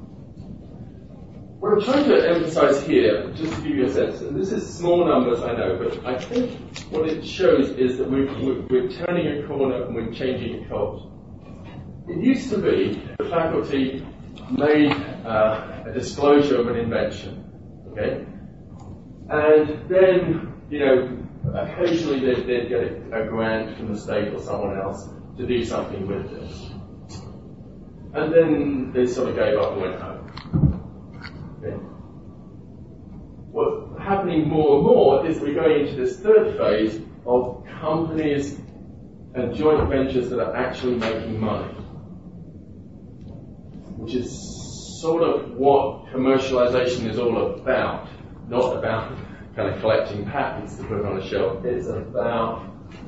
What I'm trying to emphasize here, just to give you a sense, and this is small numbers, I know, but I think what it shows is that we're turning a corner and we're changing a culture. It used to be the faculty made a disclosure of an invention, okay? And then, occasionally they'd get a grant from the state or someone else to do something with this. And then they sort of gave up and went home. Okay. What's happening more and more is we're going into this third phase of companies and joint ventures that are actually making money, which is sort of what commercialization is all about, not about kind of collecting patents to put on a shelf. It's about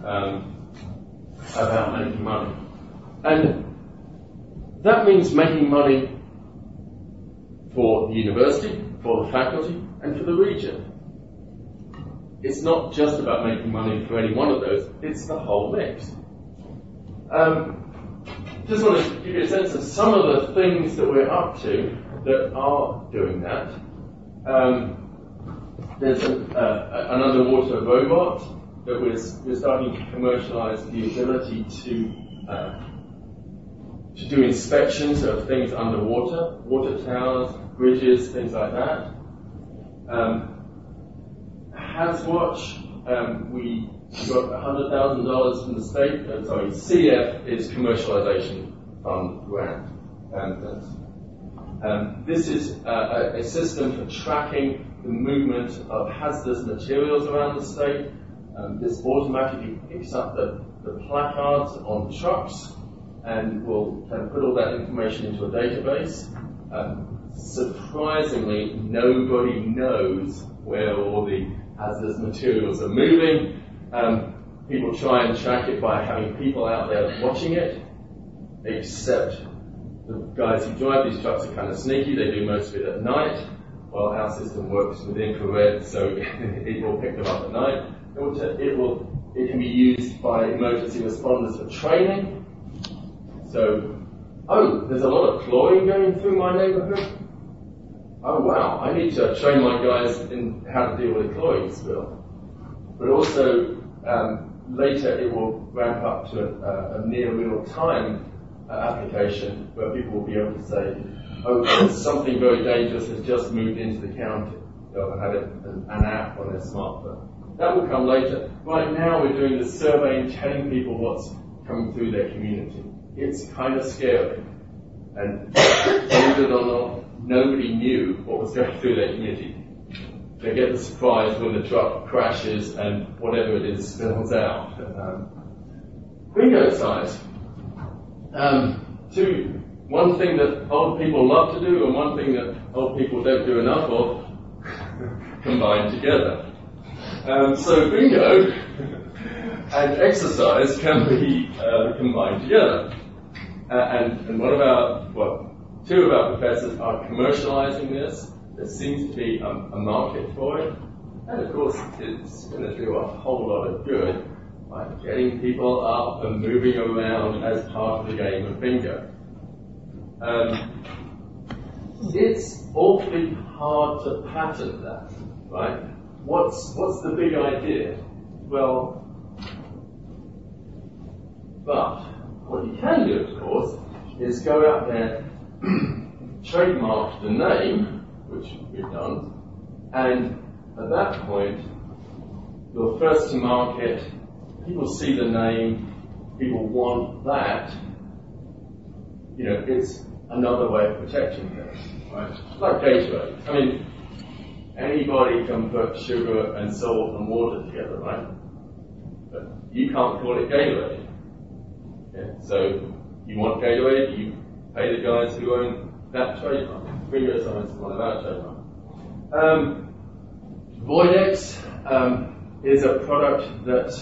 making money. And that means making money for the university, for the faculty, and for the region. It's not just about making money for any one of those, it's the whole mix. Just want to give you a sense of some of the things that we're up to that are doing that. There's an underwater robot that we're starting to commercialize the ability to do inspections of things underwater, water towers, bridges, things like that. HazWatch, we got $100,000 from the state. CF is commercialization fund grant. This is a system for tracking the movement of hazardous materials around the state. This automatically picks up the placards on trucks and will put all that information into a database. Surprisingly, nobody knows where all the hazardous materials are moving. People try and track it by having people out there watching it, except the guys who drive these trucks are kind of sneaky. They do most of it at night, while our system works with infrared, so it will pick them up at night. It can be used by emergency responders for training. So, there's a lot of chlorine going through my neighborhood. Oh wow, I need to train my guys in how to deal with a chlorine spill. But also, later it will ramp up to a near real-time application where people will be able to say, something very dangerous has just moved into the county. They'll have an app on their smartphone. That will come later. Right now we're doing the survey and telling people what's coming through their community. It's kind of scary. And believe it or not, nobody knew what was going through their community. They get the surprise when the truck crashes and whatever it is spills out. Bingo size. One thing that old people love to do and one thing that old people don't do enough of combined together. So bingo and exercise can be combined together. And two of our professors are commercializing this. There seems to be a market for it. And of course, it's going to do a whole lot of good by getting people up and moving around as part of the game of bingo. It's awfully hard to patent that, right? What's the big idea? Well, but what you can do, of course, is go out there, trademark the name, which we've done, and at that point, you're first to market, people see the name, people want that, it's another way of protecting things, right? Like Gatorade. I mean, anybody can put sugar and salt and water together, right? But you can't call it Gatorade. Yeah? So you want Gatorade, you pay the guys who own that trademark. Bingo Science is one of our trademarks. Voidex is a product that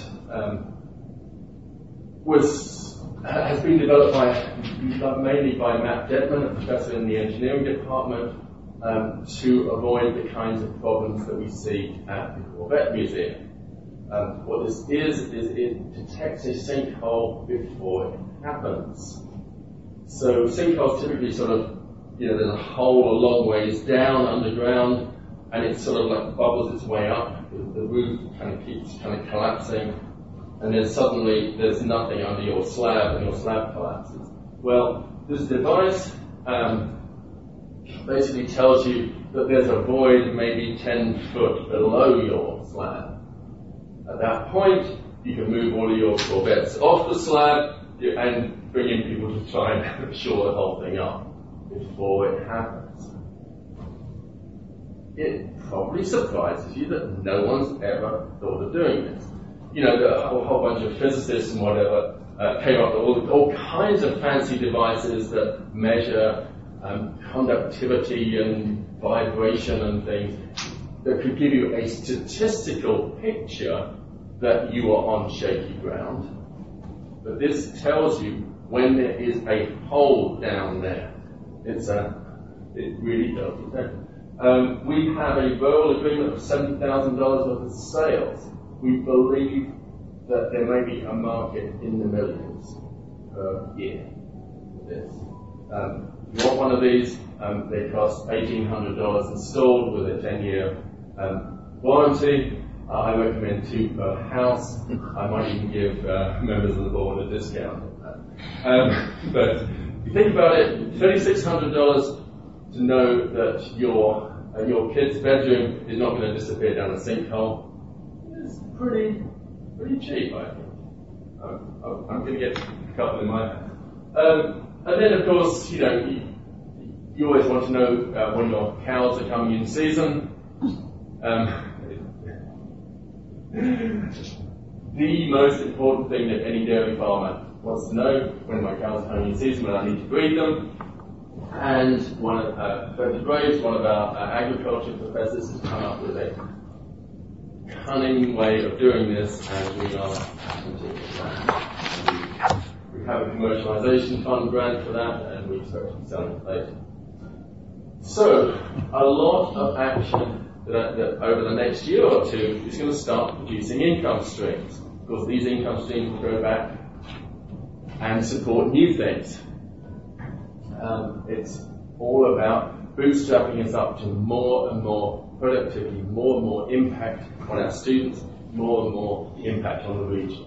has been developed mainly by Matt Detman, a professor in the engineering department, to avoid the kinds of problems that we see at the Corvette Museum. What this is it detects a sinkhole before it happens. So sinkholes typically sort of, there's a hole a long ways down underground, and it sort of like bubbles its way up. The roof keeps collapsing, and then suddenly there's nothing under your slab, and your slab collapses. Well, this device basically tells you that there's a void maybe 10 foot below your slab. At that point, you can move all of your Corvettes off the slab and bring in people to try and shore the whole thing up before it happens. It probably surprises you that no one's ever thought of doing this. A whole bunch of physicists and whatever came up with all kinds of fancy devices that measure conductivity and vibration and things that could give you a statistical picture that you are on shaky ground. But this tells you when there is a hole down there. It really does. We have a verbal agreement of $70,000 worth of sales. We believe that there may be a market in the millions per year for this. You want one of these, they cost $1,800 installed with a 10-year warranty. I recommend 2 per house. I might even give members of the board a discount on that. But if you think about it, $3,600 to know that your kid's bedroom is not going to disappear down a sinkhole is pretty cheap, I think. I'm going to get a couple in my house. And then, of course, you always want to know when your cows are coming in season. The most important thing that any dairy farmer wants to know when my cows are coming in season, when I need to breed them. And Frederick Graves, one of our agriculture professors, has come up with a cunning way of doing this, and we are we have a commercialization fund grant for that, and we expect to be selling it later. So, a lot of action that over the next year or two is going to start producing income streams. Of course, these income streams will go back and support new things. It's all about bootstrapping us up to more and more productivity, more and more impact on our students, more and more impact on the region.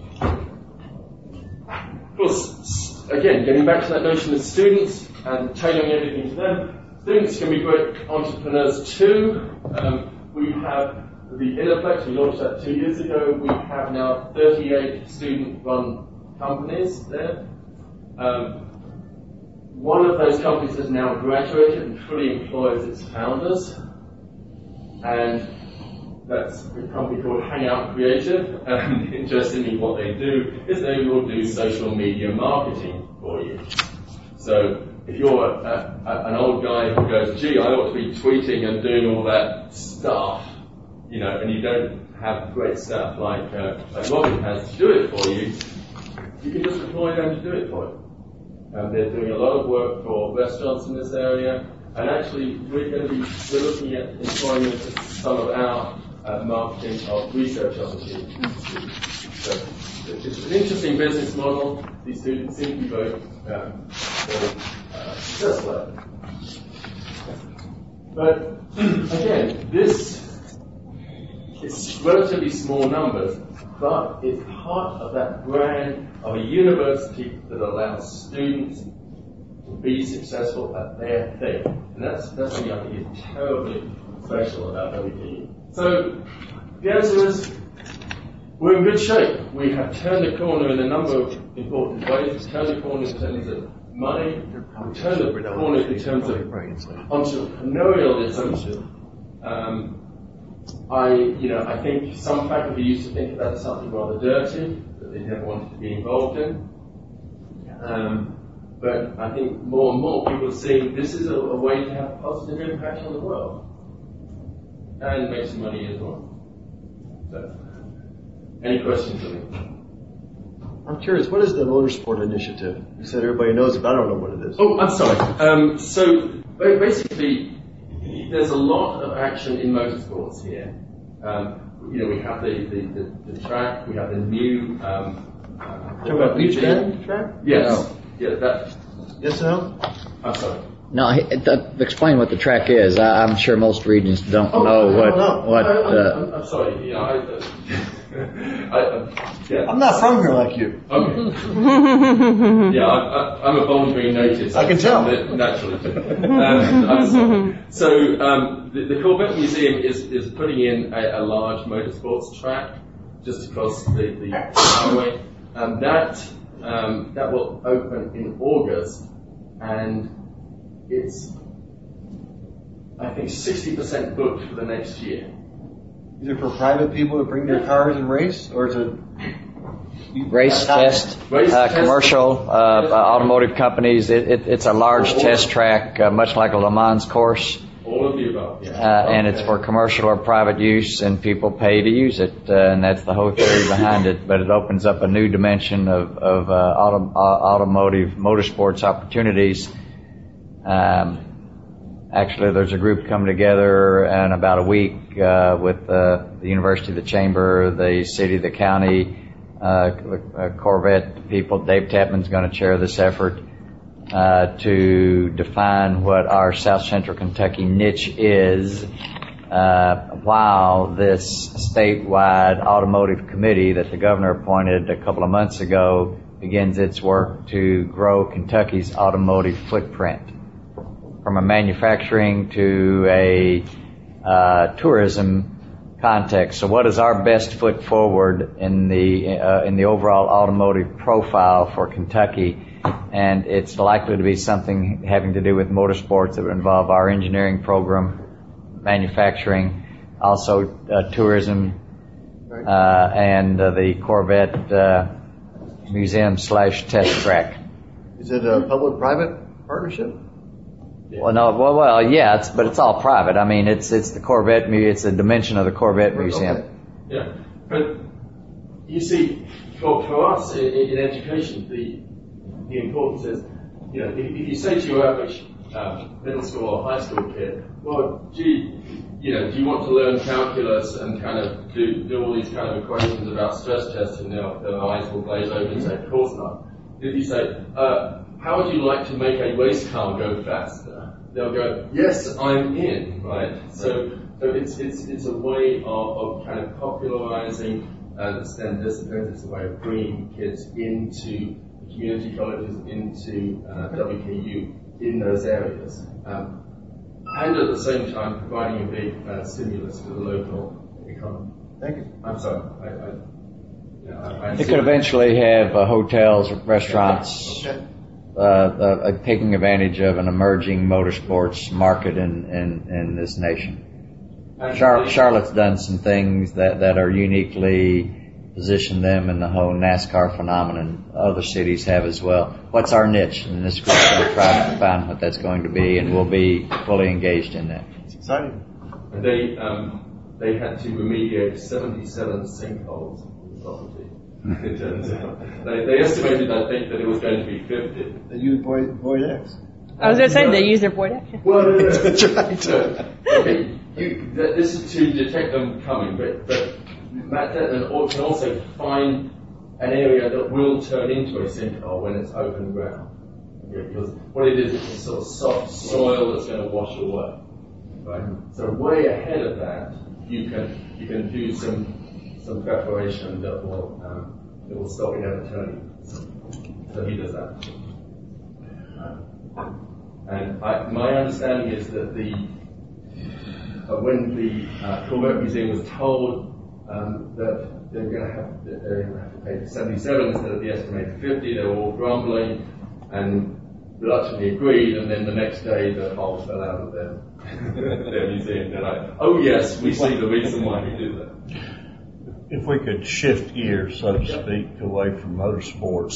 Of course, again, getting back to that notion of students and tailoring everything to them, students can be great entrepreneurs too. We have the Innerplex, we launched that 2 years ago. We have now 38 student-run companies there. One of those companies has now graduated and fully employs its founders. And that's a company called Hangout Creative, and interestingly what they do is they will do social media marketing for you. So if you're an old guy who goes, gee, I ought to be tweeting and doing all that stuff, you know, and you don't have great stuff like Robin has to do it for you, you can just employ them to do it for you. They're doing a lot of work for restaurants in this area, and actually we're looking at employing them for some of our marketing of research opportunities. So it's an interesting business model. These students seem to be very successful. But again, this is relatively small numbers, but it's part of that brand of a university that allows students to be successful at their thing. And that's something I think is terribly special about WKU. So the answer is, we're in good shape. We have turned the corner in a number of important ways. We've turned the corner in terms of money. We've turned the corner in terms of entrepreneurialism. I think some faculty used to think that as something rather dirty that they never wanted to be involved in. But I think more and more people are seeing this is a way to have a positive impact on the world and make some money as well. So, any questions for me? I'm curious, what is the Motorsport Initiative? You said everybody knows it, but I don't know what it is. Oh, I'm sorry. So basically, there's a lot of action in motorsports here. We have the track, we have the new. Talking about Beach Bend track? Yes. No. Yeah, that. Yes or no? I'm sorry. No, explain what the track is. I'm sure most regions don't know what. I'm sorry. I'm not from here like you. Okay. Yeah, I'm a Bowling Green native. So I can tell. Naturally. So the Corvette Museum is putting in a large motorsports track just across the highway. That will open in August, and it's, I think, 60% booked for the next year. Is it for private people to bring their cars and race, or is it race test, commercial, automotive companies? It's a large test track, much like a Le Mans course. All of the above, yeah. And it's for commercial or private use, and people pay to use it, and that's the whole theory behind it. But it opens up a new dimension of automotive motorsports opportunities. Actually, there's a group coming together in about a week with the University, the Chamber, the city, the county, Corvette people. Dave Tapman's going to chair this effort to define what our South Central Kentucky niche is, while this statewide automotive committee that the governor appointed a couple of months ago begins its work to grow Kentucky's automotive footprint from a manufacturing to a tourism context. So what is our best foot forward in the overall automotive profile for Kentucky? And it's likely to be something having to do with motorsports that would involve our engineering program, manufacturing, also tourism, and the Corvette Museum/test track. Is it a public-private partnership? Well, yeah, but it's all private. I mean, it's the Corvette. It's a dimension of the Corvette Museum. Okay. Yeah, but you see, for us in education, the importance is, if you say to your average middle school or high school kid, well, gee, do you want to learn calculus and kind of do all these kind of equations about stress testing? Their eyes will glaze over and say, of course not. If you say, how would you like to make a race car go faster? They'll go, yes, I'm in, right? So it's a way of kind of popularizing the STEM disciplines. It's a way of bringing kids into community colleges, into WKU in those areas, and at the same time providing a big stimulus to the local economy. Thank you. I'm sorry. It could eventually have hotels, restaurants, taking advantage of an emerging motorsports market in this nation. Charlotte's done some things that are uniquely positioned them in the whole NASCAR phenomenon. Other cities have as well. What's our niche? And this group's going to try to find what that's going to be, and we'll be fully engaged in that. It's exciting. And they had to remediate 77 sinkholes on the property. It turns out they estimated, I think, that it was going to be 50. They used Void X. I was going to say they use their Void X. Well, no. That's right. Okay, this is to detect them coming, but Matt Detman can also find an area that will turn into a sinkhole when it's open ground. Okay, because what it is, it's a sort of soft soil that's going to wash away. Right? So way ahead of that, you can do some preparation that will stop it ever turning. So he does that. And my understanding is that when the Corvette Museum was told that they're going to have to pay 77 instead of the estimated 50, they were all grumbling and reluctantly agreed, and then the next day the holes fell out of their museum. They're like, oh yes, we see the reason why we do that. If we could shift gears, so to speak, away from motorsports,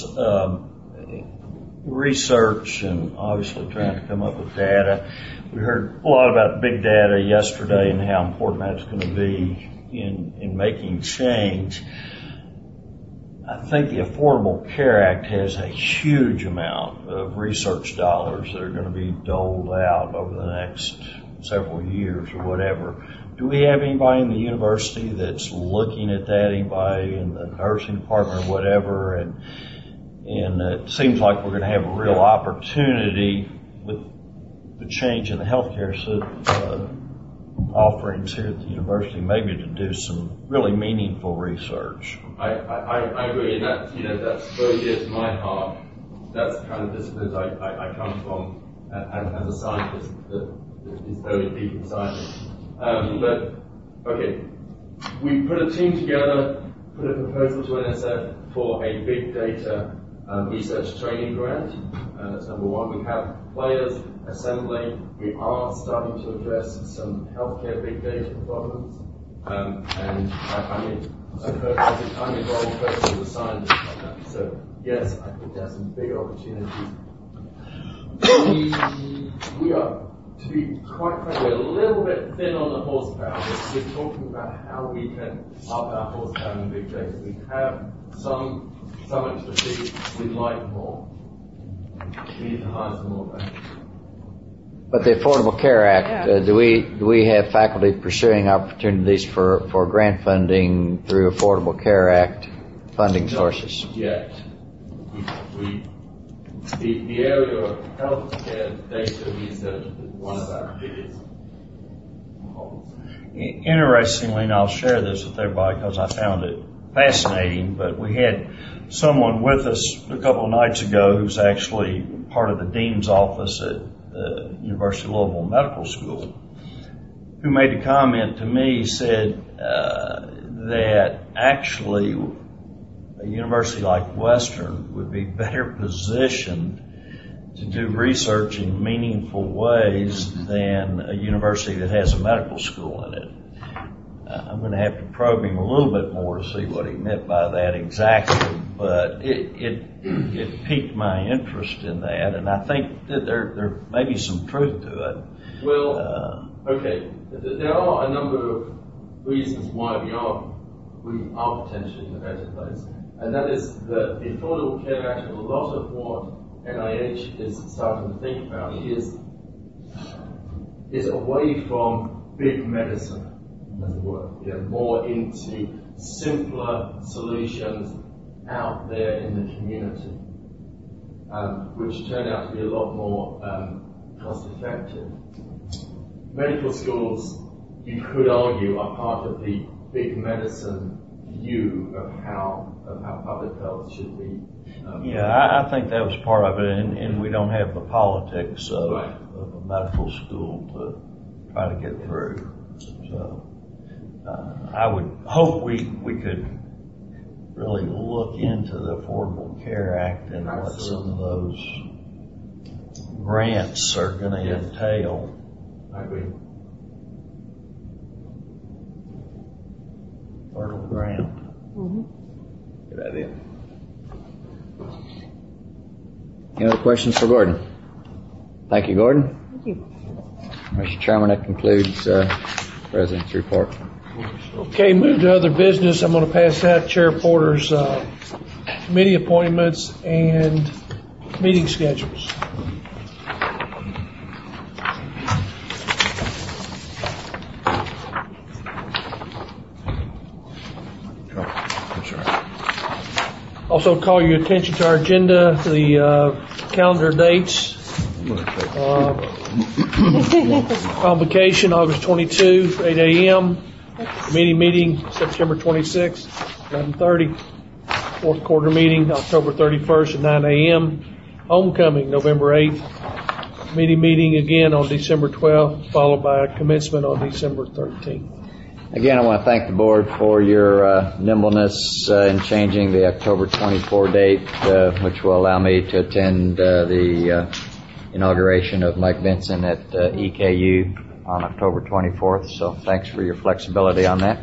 research and obviously trying to come up with data. We heard a lot about big data yesterday and how important that's going to be in making change. I think the Affordable Care Act has a huge amount of research dollars that are going to be doled out over the next several years or whatever. Do we have anybody in the university that's looking at that, anybody in the nursing department or whatever? And it seems like we're going to have a real opportunity with the change in the healthcare offerings here at the university, maybe to do some really meaningful research. I agree, and that's very dear to my heart. That's the kind of disciplines I come from as a scientist that is very deep in science. But okay, we put a team together, put a proposal to NSF for a big data research training grant. That's number one. We have players assembling. We are starting to address some healthcare big data problems. And I'm involved personally with scientists on that. So yes, I think there's some big opportunities. We are, to be quite frank, we're a little bit thin on the horsepower. We're talking about how we can up our horsepower in big data. We have some expertise. We'd like more. We need to hire some more. But the Affordable Care Act, do we have faculty pursuing opportunities for grant funding through Affordable Care Act funding sources? Yet. The area of healthcare data research is one of our biggest holes. Interestingly, and I'll share this with everybody because I found it fascinating, but we had someone with us a couple of nights ago who's actually part of the dean's office at the University of Louisville Medical School, who made a comment to me, said that actually a university like Western would be better positioned to do research in meaningful ways than a university that has a medical school in it. I'm going to have to probe him a little bit more to see what he meant by that exactly, but it piqued my interest in that, and I think that there may be some truth to it. Well, okay, there are a number of reasons why we are potentially in a better place, and that is that the Affordable Care Act, a lot of what NIH is starting to think about is away from big medicine, as it were, more into simpler solutions out there in the community, which turn out to be a lot more cost effective. Medical schools, you could argue, are part of the big medicine view of how public health should be. I think that was part of it, and we don't have the politics of a medical school to try to get through. So I would hope we could really look into the Affordable Care Act and what some of those grants are going to entail. I agree. fertile ground. Good idea. Any other questions for Gordon? Thank you, Gordon. Thank you. Mr. Chairman, that concludes President's report. Okay, move to other business. I'm going to pass out Chair Porter's committee appointments and meeting schedules. Also call your attention to our agenda, the calendar dates. Convocation August 22, 8 a.m. Committee meeting September 26, 11:30. Fourth quarter meeting October 31st at 9 a.m. Homecoming November 8th. Committee meeting again on December 12th, followed by a commencement on December 13th. Again, I want to thank the board for your nimbleness in changing the October 24 date, which will allow me to attend the inauguration of Mike Benson at EKU on October 24th. So thanks for your flexibility on that.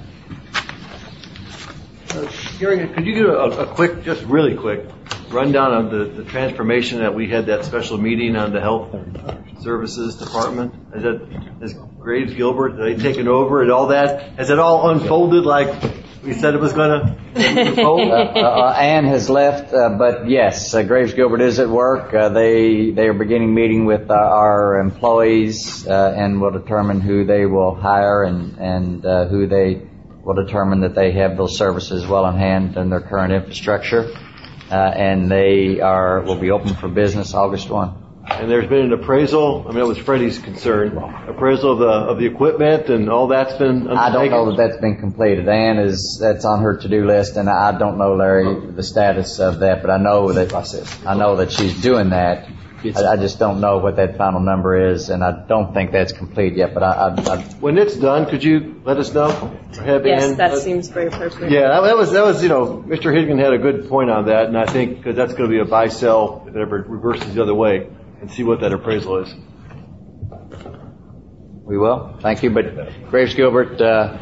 Gary, could you do a quick, just really quick, rundown of the transformation that we had that special meeting on the Health Services Department? Has Graves Gilbert, have they taken over and all that? Has it all unfolded like we said it was going to unfold? Ann has left, but yes, Graves Gilbert is at work. They are beginning meeting with our employees and will determine who they will hire and who they will determine that they have those services well in hand in their current infrastructure. And they will be open for business August 1. And there's been an appraisal. I mean, that was Freddie's concern. Appraisal of the equipment and all that's been undertaken. I don't know that that's been completed. Ann that's on her to-do list, and I don't know, Larry, the status of that. But I know that she's doing that. I just don't know what that final number is, and I don't think that's complete yet. But when it's done, could you let us know? Yes, that seems very appropriate. Yeah, that was Mr. Higgin had a good point on that, and I think because that's going to be a buy-sell if it ever reverses the other way, and see what that appraisal is. We will. Thank you. But Graves Gilbert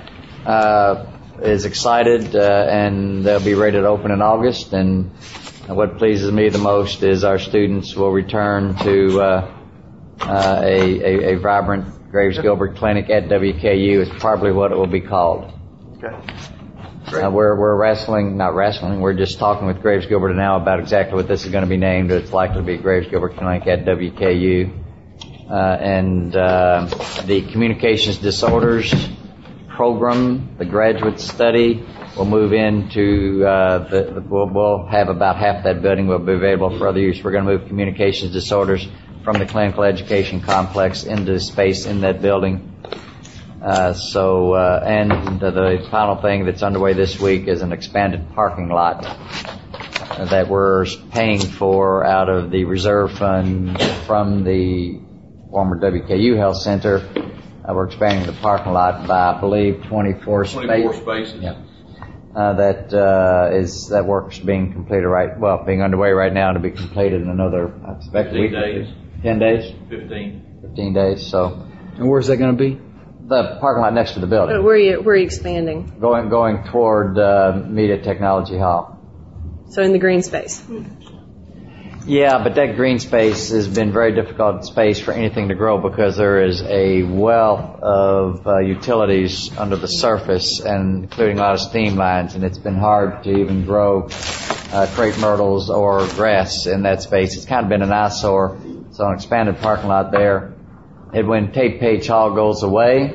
is excited, and they'll be ready to open in August. And what pleases me the most is our students will return to a vibrant Graves Gilbert clinic at WKU. It's probably what it will be called. Okay. We're not wrestling. We're just talking with Graves Gilbert now about exactly what this is going to be named. It's likely to be Graves Gilbert Clinic at WKU. And the communications disorders program, the graduate study, will move into we'll have about half that building will be available for other use. We're going to move communications disorders from the clinical education complex into space in that building. And the final thing that's underway this week is an expanded parking lot that we're paying for out of the reserve fund from the former WKU Health Center. We're expanding the parking lot by, I believe, 24 spaces. Yeah. That work's being completed being underway right now to be completed in another, I expect, 15 days. 10 days? 15 days, so. And where's that going to be? The parking lot next to the building. Where are you expanding? Going toward Media Technology Hall. So in the green space. Yeah, but that green space has been very difficult space for anything to grow because there is a wealth of utilities under the surface, and including a lot of steam lines, and it's been hard to even grow crepe myrtles or grass in that space. It's kind of been an eyesore. So an expanded parking lot there. And when Tate Page Hall goes away,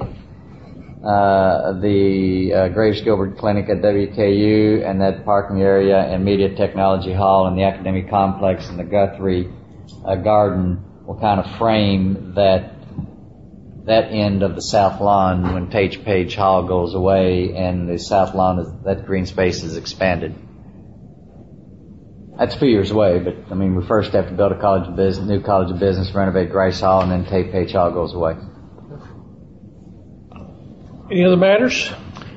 the Graves Gilbert Clinic at WKU and that parking area and Media Technology Hall and the Academic Complex and the Guthrie Garden will kind of frame that end of the South Lawn when Tate Page Hall goes away and the South Lawn, that green space is expanded. That's a few years away, but I mean, we first have to build a new College of Business, renovate Grace Hall, and then Tate Page Hall goes away. Any other matters?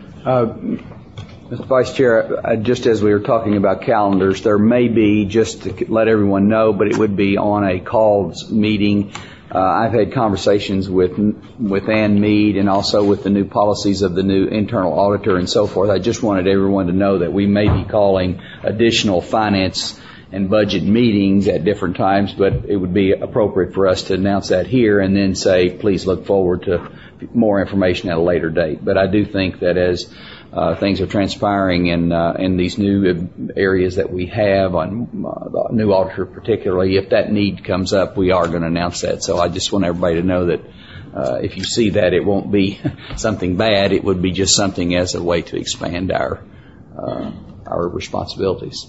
Mr. Vice Chair, just as we were talking about calendars, there may be, just to let everyone know, but it would be on a called meeting, I've had conversations with Ann Mead and also with the new policies of the new internal auditor and so forth. I just wanted everyone to know that we may be calling additional finance and budget meetings at different times, but it would be appropriate for us to announce that here and then say, please look forward to more information at a later date. But I do think that as things are transpiring in these new areas that we have on the new auditor particularly, if that need comes up, we are going to announce that. So I just want everybody to know that if you see that, it won't be something bad. It would be just something as a way to expand our responsibilities.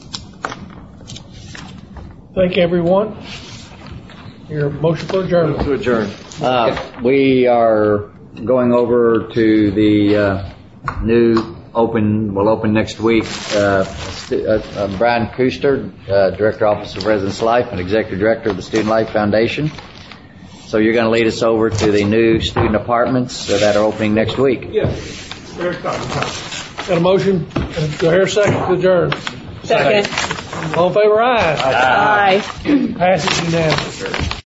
Thank you, everyone. Your motion for adjournment. To adjourn. We are going over to the new will open next week. Brian Kuster, Director, Office of Residence Life and Executive Director of the Student Life Foundation. So you're going to lead us over to the new student apartments that are opening next week. Yes. Got a motion? Do I hear a second to adjourn? Second. All in favor, aye. Aye. Passes unanimously.